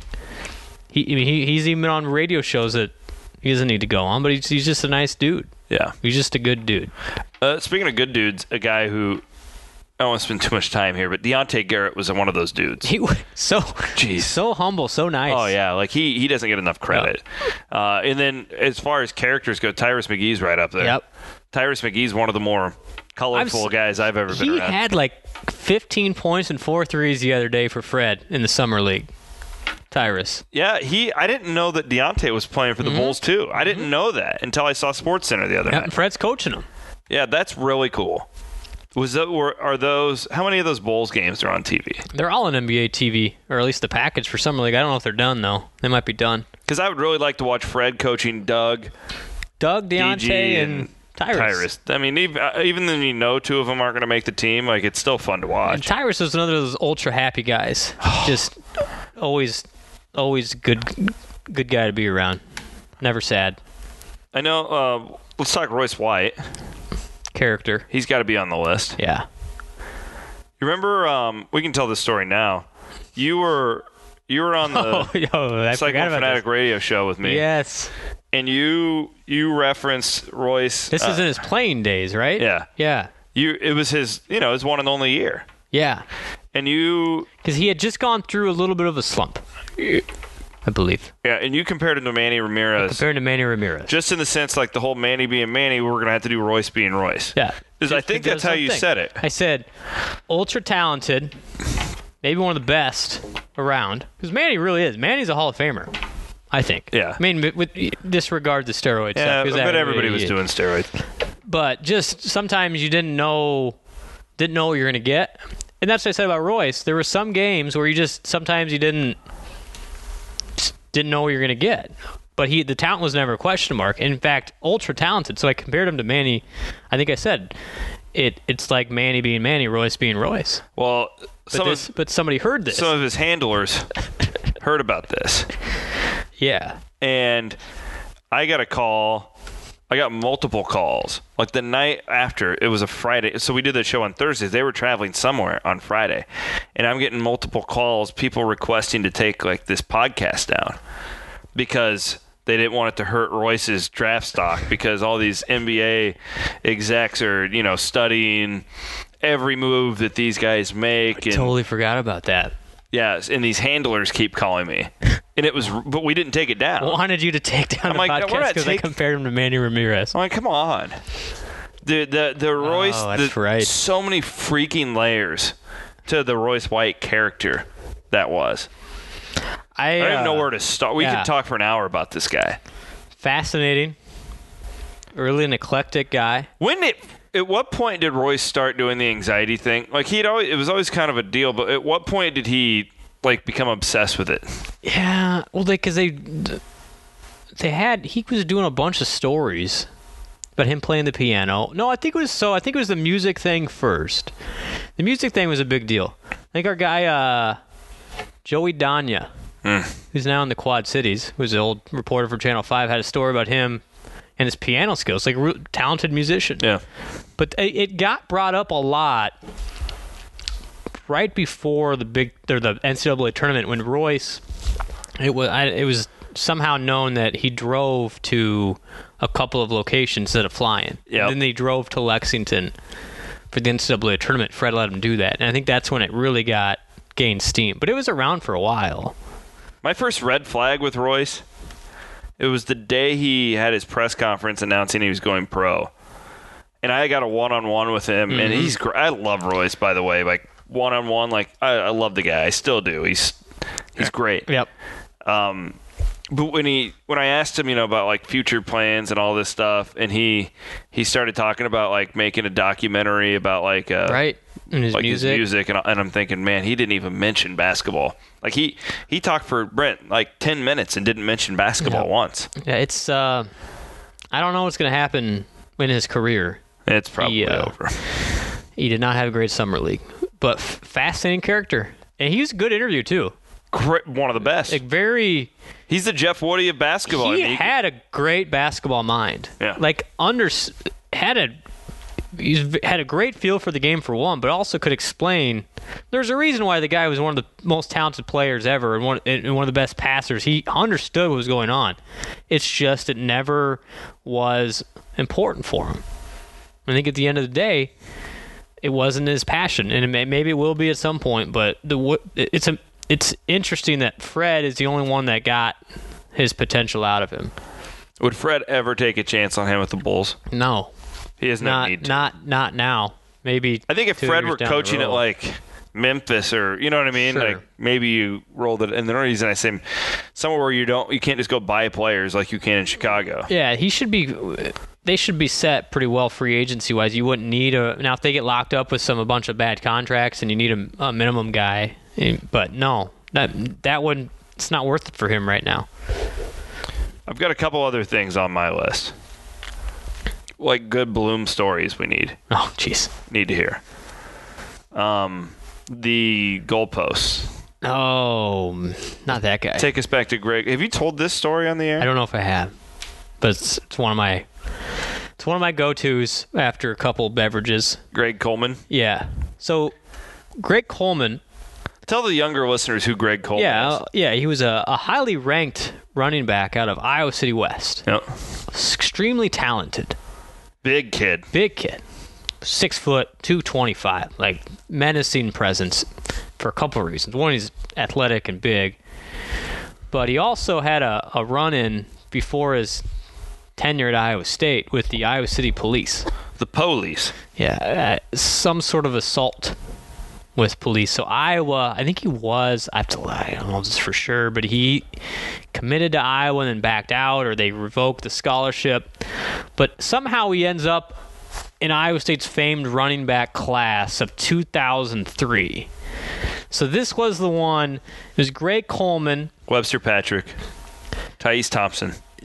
He's even on radio shows that he doesn't need to go on, but he's just a nice dude. Yeah. He's just a good dude. Speaking of good dudes, a guy who, I don't want to spend too much time here, but Deontay Garrett was one of those dudes. He was so humble, so nice. Oh, yeah. Like, he doesn't get enough credit. No. And then, as far as characters go, Tyrus McGee's right up there. Yep. Tyrus McGee's one of the more colorful guys I've ever been around. He had, like, 15 points and 4 threes the other day for Fred in the summer league. Tyrus. Yeah, I didn't know that Deontay was playing for the Bulls, too. I didn't know that until I saw SportsCenter the other night. And Fred's coaching him. Yeah, that's really cool. Are those? How many of those Bulls games are on TV? They're all on NBA TV, or at least the package for Summer League. I don't know if they're done, though. They might be done. Because I would really like to watch Fred coaching Doug, Deontay, and Tyrus. I mean, even though you know two of them aren't going to make the team, like, it's still fun to watch. And Tyrus was another of those ultra happy guys. Just always good guy to be around. Never sad. I know. Let's talk Royce White. Character. He's got to be on the list. Yeah. You remember? We can tell this story now. You were on the Cyclone Fanatic radio show with me. Yes. And you referenced Royce. This is in his playing days, right? Yeah. Yeah. It was his one and only year. Yeah. And because he had just gone through a little bit of a slump, I believe. Yeah, and you compared him to Manny Ramirez. Just in the sense, like, the whole Manny being Manny, we're going to have to do Royce being Royce. Yeah. Because I think that's how you said it. I said, ultra talented, maybe one of the best around. Because Manny really is. Manny's a Hall of Famer, I think. Yeah. I mean, with disregard to steroids. Yeah, but everybody was doing steroids. But just sometimes you didn't know what you're going to get. And that's what I said about Royce. There were some games where sometimes you didn't know what you're going to get. But the talent was never a question mark. In fact, ultra talented. So I compared him to Manny. I think I said it's like Manny being Manny, Royce being Royce. Well, But somebody heard this. Some of his handlers heard about this. Yeah. And I got a call. I got multiple calls. Like the night after, it was a Friday. So we did the show on Thursdays. They were traveling somewhere on Friday. And I'm getting multiple calls, people requesting to take like this podcast down because they didn't want it to hurt Royce's draft stock, because all these NBA execs are, studying every move that these guys make. And Totally forgot about that. yes, and these handlers keep calling me. And but we didn't take it down. I wanted you to take down I'm the like, we're podcast not because I compared him to Manny Ramirez. I'm like, come on. The Royce, that's right. So many freaking layers to the Royce White character that was. I don't even know where to start. We could talk for an hour about this guy. Fascinating. Really an eclectic guy. At what point did Royce start doing the anxiety thing? Like it was always kind of a deal, but at what point did he become obsessed with it? Yeah, well, because he was doing a bunch of stories about him playing the piano. No, I think it was the music thing first. The music thing was a big deal. I think our guy Joey Danya, who's now in the Quad Cities, who's an old reporter for Channel 5, had a story about him and his piano skills, like a real talented musician. Yeah. But it got brought up a lot right before the NCAA tournament when Royce, it was somehow known that he drove to a couple of locations instead of flying. Yep. Then they drove to Lexington for the NCAA tournament. Fred let him do that, and I think that's when it really gained steam. But it was around for a while. My first red flag with Royce, it was the day he had his press conference announcing he was going pro. And I got a one-on-one with him, and he's great. I love Royce, by the way. Like, one-on-one, I love the guy. I still do. He's great. Yep. But when I asked him, about future plans and all this stuff, and he started talking about making a documentary about right. And his music. His music, and I'm thinking, man, he didn't even mention basketball. He talked for Brent 10 minutes and didn't mention basketball once. Yeah, it's I don't know what's going to happen in his career. It's probably over. He did not have a great summer league, but fascinating character, and he was a good interview too. Great, one of the best. He's the Jeff Woody of basketball. He had a great basketball mind. Yeah. He's had a great feel for the game for one, but also could explain. There's a reason why the guy was one of the most talented players ever and one of the best passers. He understood what was going on. It's just it never was important for him. I think at the end of the day, it wasn't his passion, and maybe it will be at some point. But it's interesting that Fred is the only one that got his potential out of him. Would Fred ever take a chance on him with the Bulls? No. He has no need to. Not now. Maybe. I think if Fred were coaching at Memphis or you know what I mean, Sure. Maybe you rolled it. And the only reason I say somewhere where you can't just go buy players like you can in Chicago. Yeah, he should be. They should be set pretty well free agency wise. You wouldn't need now if they get locked up with a bunch of bad contracts and you need a minimum guy. But no, that wouldn't. It's not worth it for him right now. I've got a couple other things on my list. Good Bloom stories we need Oh, jeez. to hear. The goalposts. Oh, not that guy. Take us back to Greg. Have you told this story on the air? I don't know if I have, but it's one of my go-tos after a couple beverages. Greg Coleman. Yeah. So, Greg Coleman. Tell the younger listeners who Greg Coleman is. Yeah, he was a highly ranked running back out of Iowa City West. Yep. Extremely talented. Big kid. 6 foot, 225. Menacing presence for a couple of reasons. One, he's athletic and big. But he also had a run-in before his tenure at Iowa State with the Iowa City Police. The police. Yeah, some sort of assault with police. So Iowa, I think he was, I don't know this for sure, but he committed to Iowa and then backed out, or they revoked the scholarship. But somehow he ends up in Iowa State's famed running back class of 2003. So this was the one. It was Greg Coleman. Webster Patrick. Thais Thompson. It was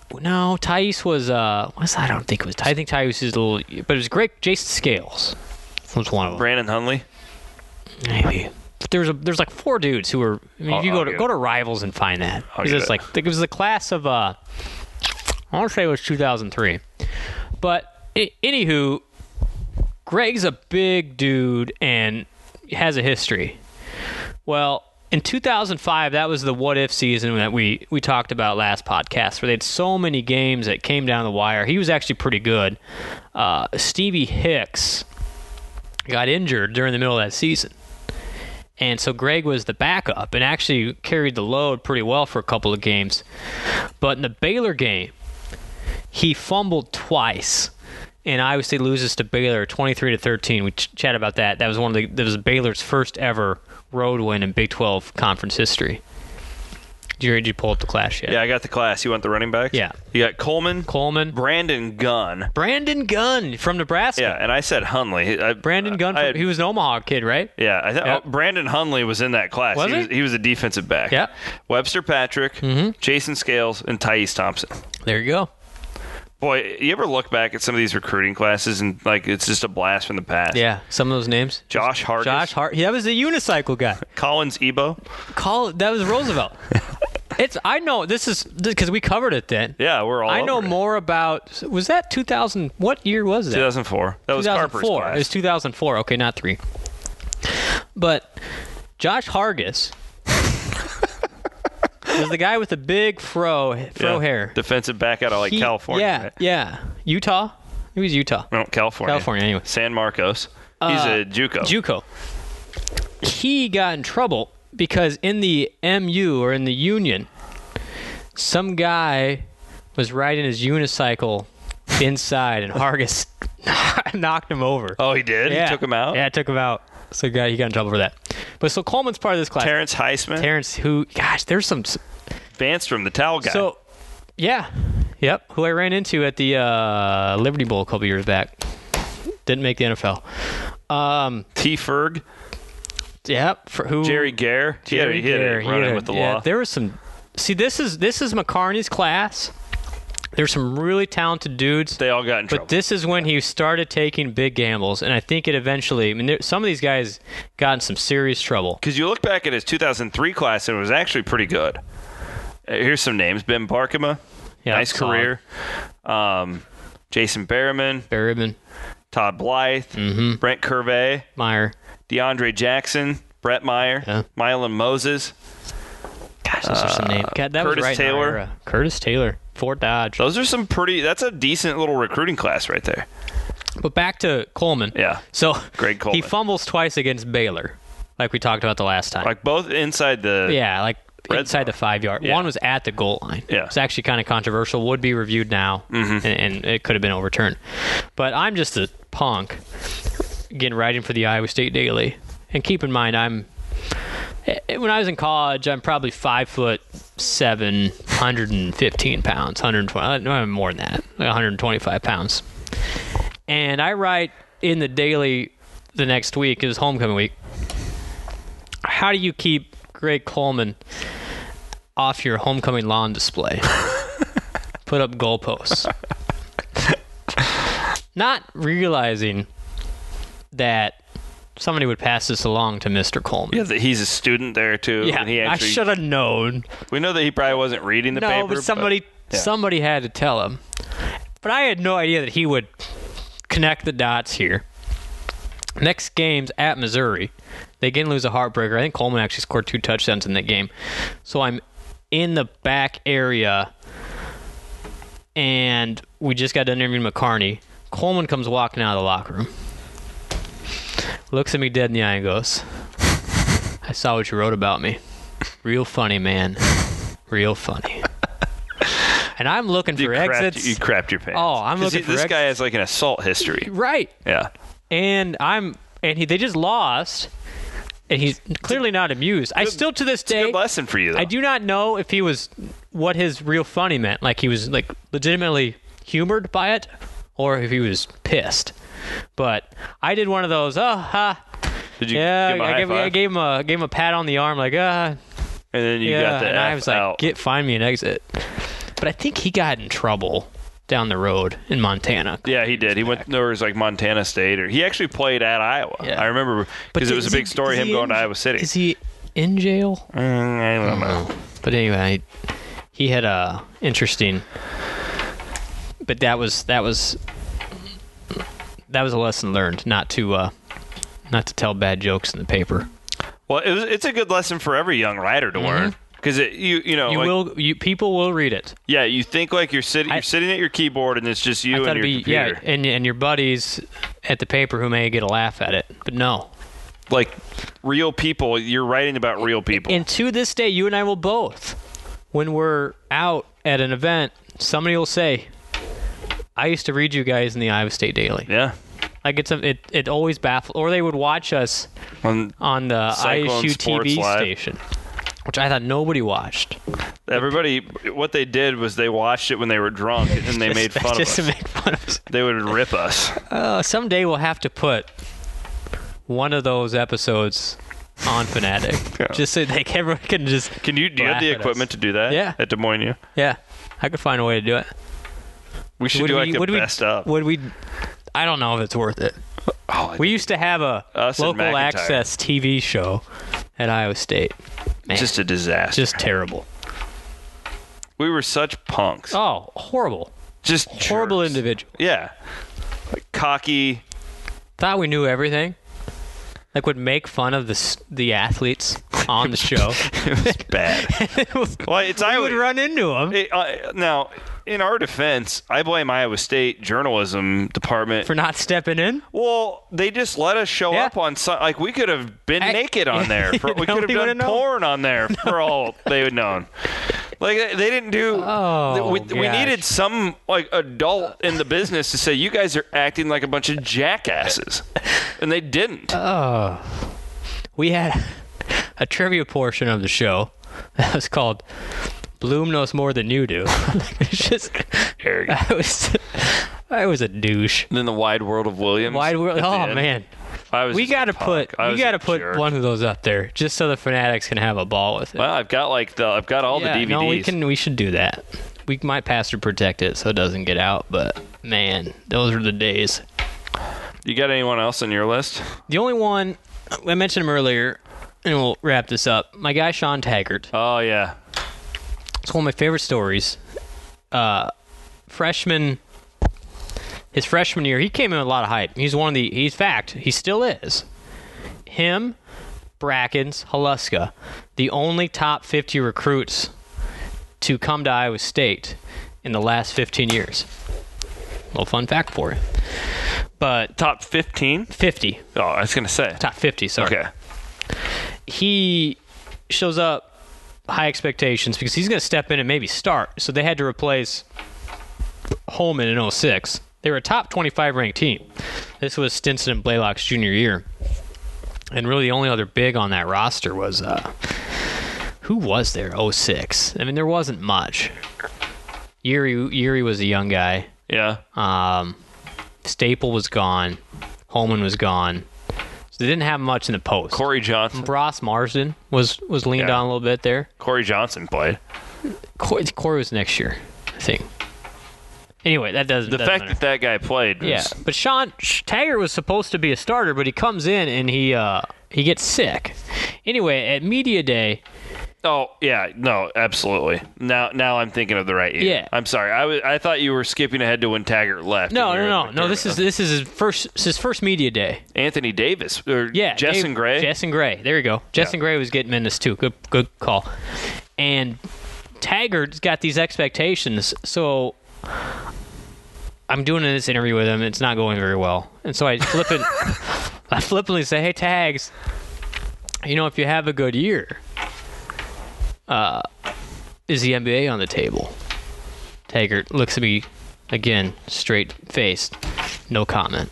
No, Thais was. I don't think it was. I think Thais is a little. But it was great. Jason Scales was one of them. Brandon Hundley. Maybe. But there's like 4 dudes who were. I mean, if you go to Rivals and find that. It was like it was the class of. I want to say it was 2003, but anywho, Greg's a big dude and has a history. Well, in 2005, that was the what-if season that we talked about last podcast, where they had so many games that came down the wire. He was actually pretty good. Stevie Hicks got injured during the middle of that season. And so Greg was the backup and actually carried the load pretty well for a couple of games. But in the Baylor game, he fumbled twice. And Iowa State loses to Baylor 23-13. We chatted about that. That was Baylor's first ever road win in Big 12 conference history. Did you pull up the class yet? Yeah, I got the class. You want the running backs? Yeah. You got Coleman, Brandon Gunn from Nebraska. Yeah, and I said Hundley. Brandon Gunn. He was an Omaha kid, right? Yeah, Yep. Brandon Hundley was in that class. Was he? He was a defensive back. Yeah. Webster Patrick, Jason Scales, and Thais Thompson. There you go. Boy, you ever look back at some of these recruiting classes and like it's just a blast from the past? Yeah, some of those names. Josh Hargis. That was the unicycle guy. Collins Ebo. That was Roosevelt. I know this is because we covered it then. Yeah, we're all. I know over it. more about. Was that 2000? What year was that? 2004. That was Carper's 2004. class. It was 2004. Okay, not 3. But Josh Hargis was the guy with the big fro hair. Defensive back out of California. Yeah, right? yeah. Utah. He was Utah. No, California. California, anyway. San Marcos. He's a JUCO. JUCO. He got in trouble because in the MU or in the Union, some guy was riding his unicycle inside, and Hargis knocked him over. Oh, he did? Yeah. He took him out? Yeah, took him out. So he got in trouble for that. But so Coleman's part of this class. Terrence Heisman. There's some. Vance from the towel guy. So, yeah. Yep. Who I ran into at the Liberty Bowl a couple years back. Didn't make the NFL. T. Ferg. Yep. Jerry Gare. Jerry Gare. Running with the law. There was some. See, this is McCarney's class. There's some really talented dudes. They all got in trouble. But this is when he started taking big gambles, and I think it eventually. I mean, some of these guys got in some serious trouble. Because you look back at his 2003 class, and it was actually pretty good. Here's some names: Ben Barkema, nice career. Jason Berryman, Todd Blythe, Brent Curvey, Meyer, DeAndre Jackson, Brett Meyer, Mylon Moses. Gosh, those are some names. God, that Curtis was right Taylor. in our era. Curtis Taylor, Fort Dodge. Those are some pretty. That's a decent little recruiting class right there. But back to Coleman. Yeah. So Greg Coleman. He fumbles twice against Baylor, like we talked about the last time. Like both inside the. Yeah, like inside the 5-yard. Yeah. One was at the goal line. Yeah. It's actually kind of controversial. Would be reviewed now, and it could have been overturned. But I'm just a punk, again, writing for the Iowa State Daily. And keep in mind, when I was in college, I'm probably 5'7", 115 pounds, 120, no, more than that, like 125 pounds. And I write in the Daily the next week, it was homecoming week. How do you keep Greg Coleman off your homecoming lawn display? Put up goalposts. Not realizing that somebody would pass this along to Mr. Coleman. Yeah, that he's a student there too. Yeah, and he I actually, should have known. We know that he probably wasn't reading the paper. No, but somebody had to tell him. But I had no idea that he would connect the dots here. Next game's at Missouri. They again lose a heartbreaker. I think Coleman actually scored 2 touchdowns in that game. So I'm in the back area, and we just got done interviewing McCarney. Coleman comes walking out of the locker room. Looks at me dead in the eye and goes, I saw what you wrote about me. Real funny, man. Real funny. And I'm looking for exits. You crapped your pants. Oh, I'm looking for this exits. guy has like an assault history. Right. Yeah. And they just lost, and he's clearly not amused. I still, to this day, Good lesson for you, though. I do not know if he was what his real funny meant, like he was like legitimately humored by it, or if he was pissed. But I did one of those. Did you yeah, give him a high five? I gave him a pat on the arm, like And then you got the and F I was out. like, find me an exit. But I think he got in trouble down the road in Montana. Yeah, he did. He went there was like Montana State, or he actually played at Iowa. Yeah. I remember because it was a big story him going to Iowa City. Is he in jail? I don't know. But anyway, he had a interesting. But that was a lesson learned not to tell bad jokes in the paper. Well, it's a good lesson for every young writer to learn. Because People will read it. Yeah, you think like you're sitting at your keyboard and it's just you and your computer. Yeah, and your buddies at the paper who may get a laugh at it, but no. Like real people, you're writing about real people. And to this day, you and I will both, when we're out at an event, somebody will say, "I used to read you guys in the Iowa State Daily." Yeah. Like it always baffled, or they would watch us on the Cyclone ISU Sports TV Live station, which I thought nobody watched. Everybody, what they did was they watched it when they were drunk and they made fun of us. To make fun of us. They would rip us. Someday we'll have to put one of those episodes on Fanatic, just so everyone can just. Do you have the equipment to do that? Yeah. At Des Moines U? Yeah, I could find a way to do it. We should do like a best of. I don't know if it's worth it. We used to have a local access TV show at Iowa State. Man, just a disaster. Just terrible. We were such punks. Oh, horrible. Just horrible jerks. individual. Yeah. Like cocky. Thought we knew everything. Like would make fun of the athletes on the show. It was bad. We would run into them. Now, in our defense, I blame Iowa State journalism department for not stepping in. Well, they just let us show up on like we could have been naked on there. We could have done porn on there for all they would known. Like they didn't do. We needed some like adult in the business to say you guys are acting like a bunch of jackasses, and they didn't. We had a trivia portion of the show that was called "Bloom Knows More Than You Do." It's just arrogant. I was a douche. And then the Wide World of Williams. Wide World. Oh man. We got to put one of those up there just so the Fanatics can have a ball with it. Well, I've got all the DVDs. No, we should do that. We might password protect it so it doesn't get out, but man, those are the days. You got anyone else on your list? The only one I mentioned him earlier, and we'll wrap this up. My guy Sean Taggart. Oh yeah. It's one of my favorite stories. His freshman year, he came in with a lot of hype. He still is. Him, Brackens, Haluska, the only top 50 recruits to come to Iowa State in the last 15 years. A little fun fact for you. But top 15? 50. Oh, I was going to say. Top 50, sorry. Okay. He shows up, high expectations, because he's going to step in and maybe start. So they had to replace Holman in 06. They were a top 25 ranked team. This was Stinson and Blaylock's junior year. And really the only other big on that roster was, who was there, 06? I mean, there wasn't much. Yuri was a young guy. Yeah. Staple was gone. Holman was gone. So they didn't have much in the post. Corey Johnson. Ross Marsden was leaned on a little bit there. Corey Johnson played. Corey was next year, I think. Anyway, that doesn't. The fact that guy played. Yeah, but Sean Taggart was supposed to be a starter, but he comes in and he gets sick. Anyway, at media day. Oh yeah, no, absolutely. Now I'm thinking of the right year. Yeah. I'm sorry. I thought you were skipping ahead to when Taggart left. No. This is his first media day. Anthony Davis or Jessen Gray. Jessen Gray. There you go. Jessen Gray was getting in this too. Good call. And Taggart's got these expectations, so I'm doing this interview with him. It's not going very well, and so I flippantly say, "Hey, Tags, if you have a good year, is the NBA on the table?" Taggart looks at me again, straight faced, no comment.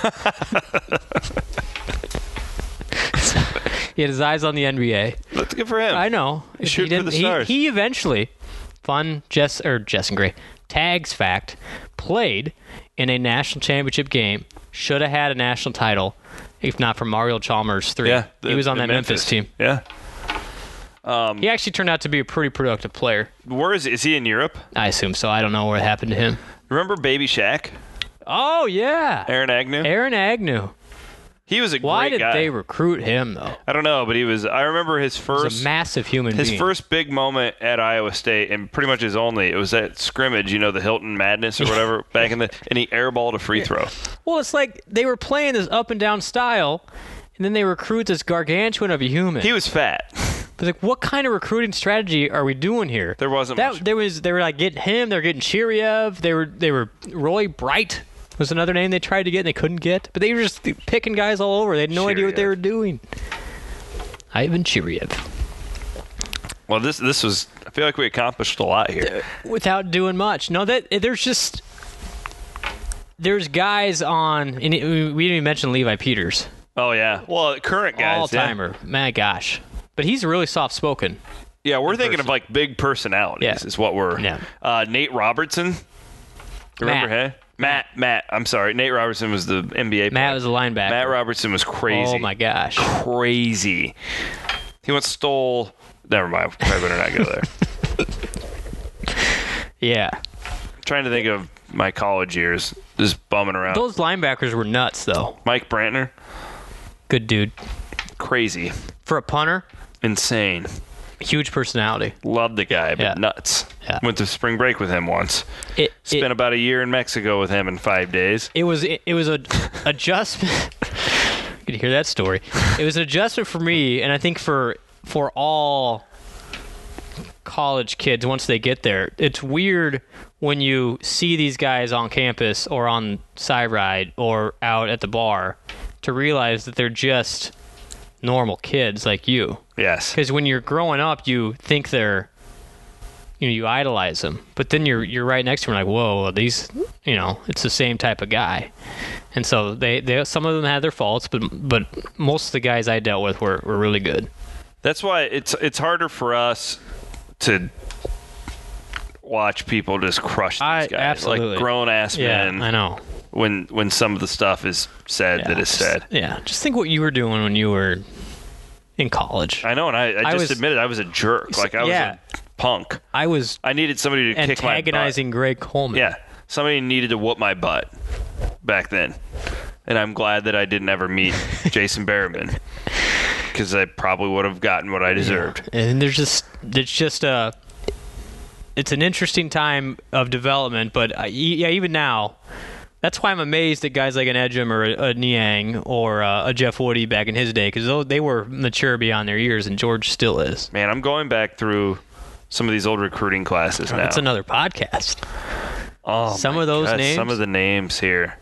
He had his eyes on the NBA. That's good for him. I know. Shoot for the stars. He eventually, Jessen Gray, Tags fact, played in a national championship game. Should have had a national title, if not for Mario Chalmers 3. Yeah, he was on that Memphis team. Yeah. He actually turned out to be a pretty productive player. Where is he in Europe? I assume so. I don't know what happened to him. Remember Baby Shaq? Oh, yeah. Aaron Agnew? Aaron Agnew. He was a Why great did guy. they recruit him, though? I don't know, but I remember his He's first a massive human his being. first big moment at Iowa State, and pretty much his only. It was that scrimmage, the Hilton Madness or whatever, back in and he airballed a free throw. Well, it's like they were playing this up and down style, and then they recruit this gargantuan of a human. He was fat. But like, what kind of recruiting strategy are we doing here? There wasn't much. They were like getting him. They were getting Shiryev. They were Roy Bright was another name they tried to get and they couldn't get. But they were just picking guys all over. They had no idea what they were doing. Ivan Shiryev. Well, this was. I feel like we accomplished a lot here Without doing much. No, there's guys on. And we didn't even mention Levi Peters. Oh yeah. Well, current guys. All timer. Yeah. My gosh. But he's really soft spoken. Yeah, we're thinking of like big personalities. Is what we're. Yeah. Nate Robertson. Remember him? Matt. I'm sorry. Nate Robertson was the NBA player. Matt was a linebacker. Matt Robertson was crazy. Oh, my gosh. Crazy. He once stole... Never mind. Probably better not go there. Yeah. I'm trying to think of my college years. Just bumming around. Those linebackers were nuts, though. Mike Brantner. Good dude. Crazy. For a punter, insane. Huge personality. Loved the guy, but nuts. Yeah. Went to spring break with him once. Spent about a year in Mexico with him in 5 days. It was a adjustment. You could hear that story. It was an adjustment for me, and I think for all college kids once they get there. It's weird when you see these guys on campus or on side ride or out at the bar to realize that they're just normal kids like you. Yes. Because when you're growing up, you think you idolize them, but then you're right next to them, like, whoa, these, it's the same type of guy. And so they some of them had their faults, but most of the guys I dealt with were really good. That's why it's harder for us to watch people just crush these guys. Absolutely. Like grown-ass men. Yeah, I know. When some of the stuff is said that is said. Yeah, just think what you were doing when you were in college. I know, and I just admitted I was a jerk. Like, I was a punk. I needed somebody to kick my butt. Antagonizing Greg Coleman. Yeah, somebody needed to whoop my butt back then. And I'm glad that I didn't ever meet Jason Berriman, because I probably would have gotten what I deserved. Yeah. And it's an interesting time of development, but even now, that's why I'm amazed at guys like an Edgem or a Niang or a Jeff Woody back in his day, because they were mature beyond their years, and George still is. Man, I'm going back through some of these old recruiting classes now. That's another podcast. Oh, some of those names. Some of the names here,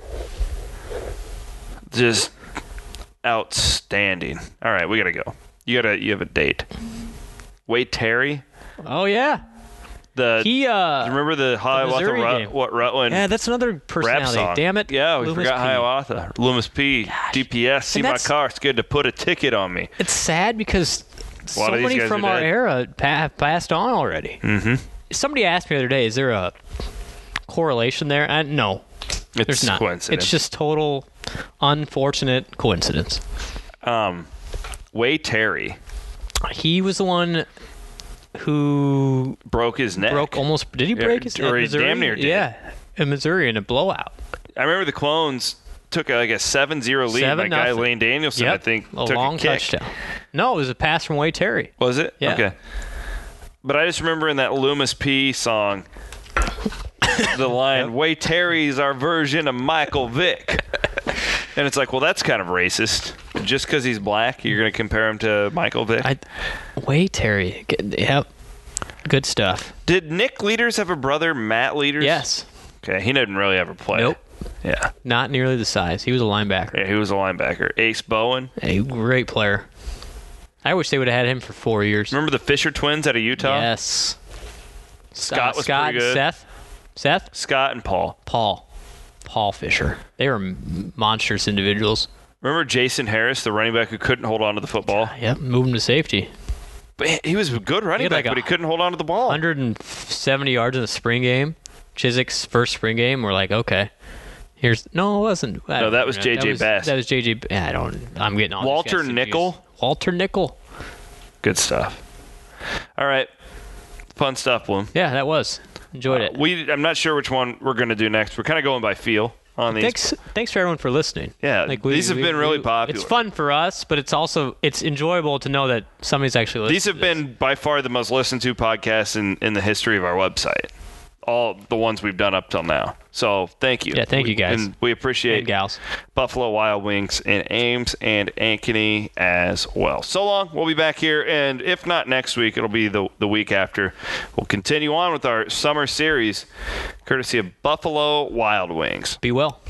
just outstanding. All right, we gotta go. You have a date. Wade Terry. Oh yeah. Remember the Hiawatha Rutland? Yeah, that's another personality. Rap song. Damn it. Yeah, we Loomis forgot P. Hiawatha. Loomis P. Gosh. DPS. See my car. It's good to put a ticket on me. It's sad because so many from our era have passed on already. Mm-hmm. Somebody asked me the other day, is there a correlation there? No. It's not. Coincidence. It's just total unfortunate coincidence. Wade Terry. He was the one who broke his neck. Did he break his neck? Or he damn near did. Yeah, in Missouri in a blowout. I remember the Clones took like a 7-0 lead. My guy Lane Danielson, I think, took long a kick. touchdown. No, it was a pass from Wade Terry. Was it? Yeah. Okay. But I just remember in that Loomis P song, the line, Wade Terry's our version of Michael Vick. And it's like, well, that's kind of racist. Just because he's black, you're going to compare him to Michael Vick? Wade Terry. Yep. Good stuff. Did Nick Leaders have a brother, Matt Leaders? Yes. Okay, he didn't really ever play. Nope. Yeah. Not nearly the size. He was a linebacker. Yeah, he was a linebacker. Ace Bowen. A great player. I wish they would have had him for 4 years. Remember the Fisher twins out of Utah? Yes. Scott was pretty good. Seth? Scott and Paul. Paul Fisher. They were monstrous individuals. Remember Jason Harris, the running back who couldn't hold on to the football? Yep, move him to safety. But he was a good running back, but he couldn't hold on to the ball. 170 yards in the spring game. Chiswick's first spring game. We're like, okay. No, it wasn't. No, that was J.J. Bass. That was J.J. I'm getting all Walter Nickel. Walter Nickel. Good stuff. All right. Fun stuff, Bloom. Yeah, that was. Enjoyed it. I'm not sure which one we're going to do next. We're kind of going by feel on these. Thanks for everyone for listening. Yeah, these have been really popular. It's fun for us, but it's enjoyable to know that somebody's actually listening. These have been by far the most listened to podcasts in the history of our website. All the ones we've done up till now. So thank you. Yeah, thank you guys. And we appreciate and gals. Buffalo Wild Wings in Ames and Ankeny as well. So long. We'll be back here, and if not next week, it'll be the week after. We'll continue on with our summer series, courtesy of Buffalo Wild Wings. Be well.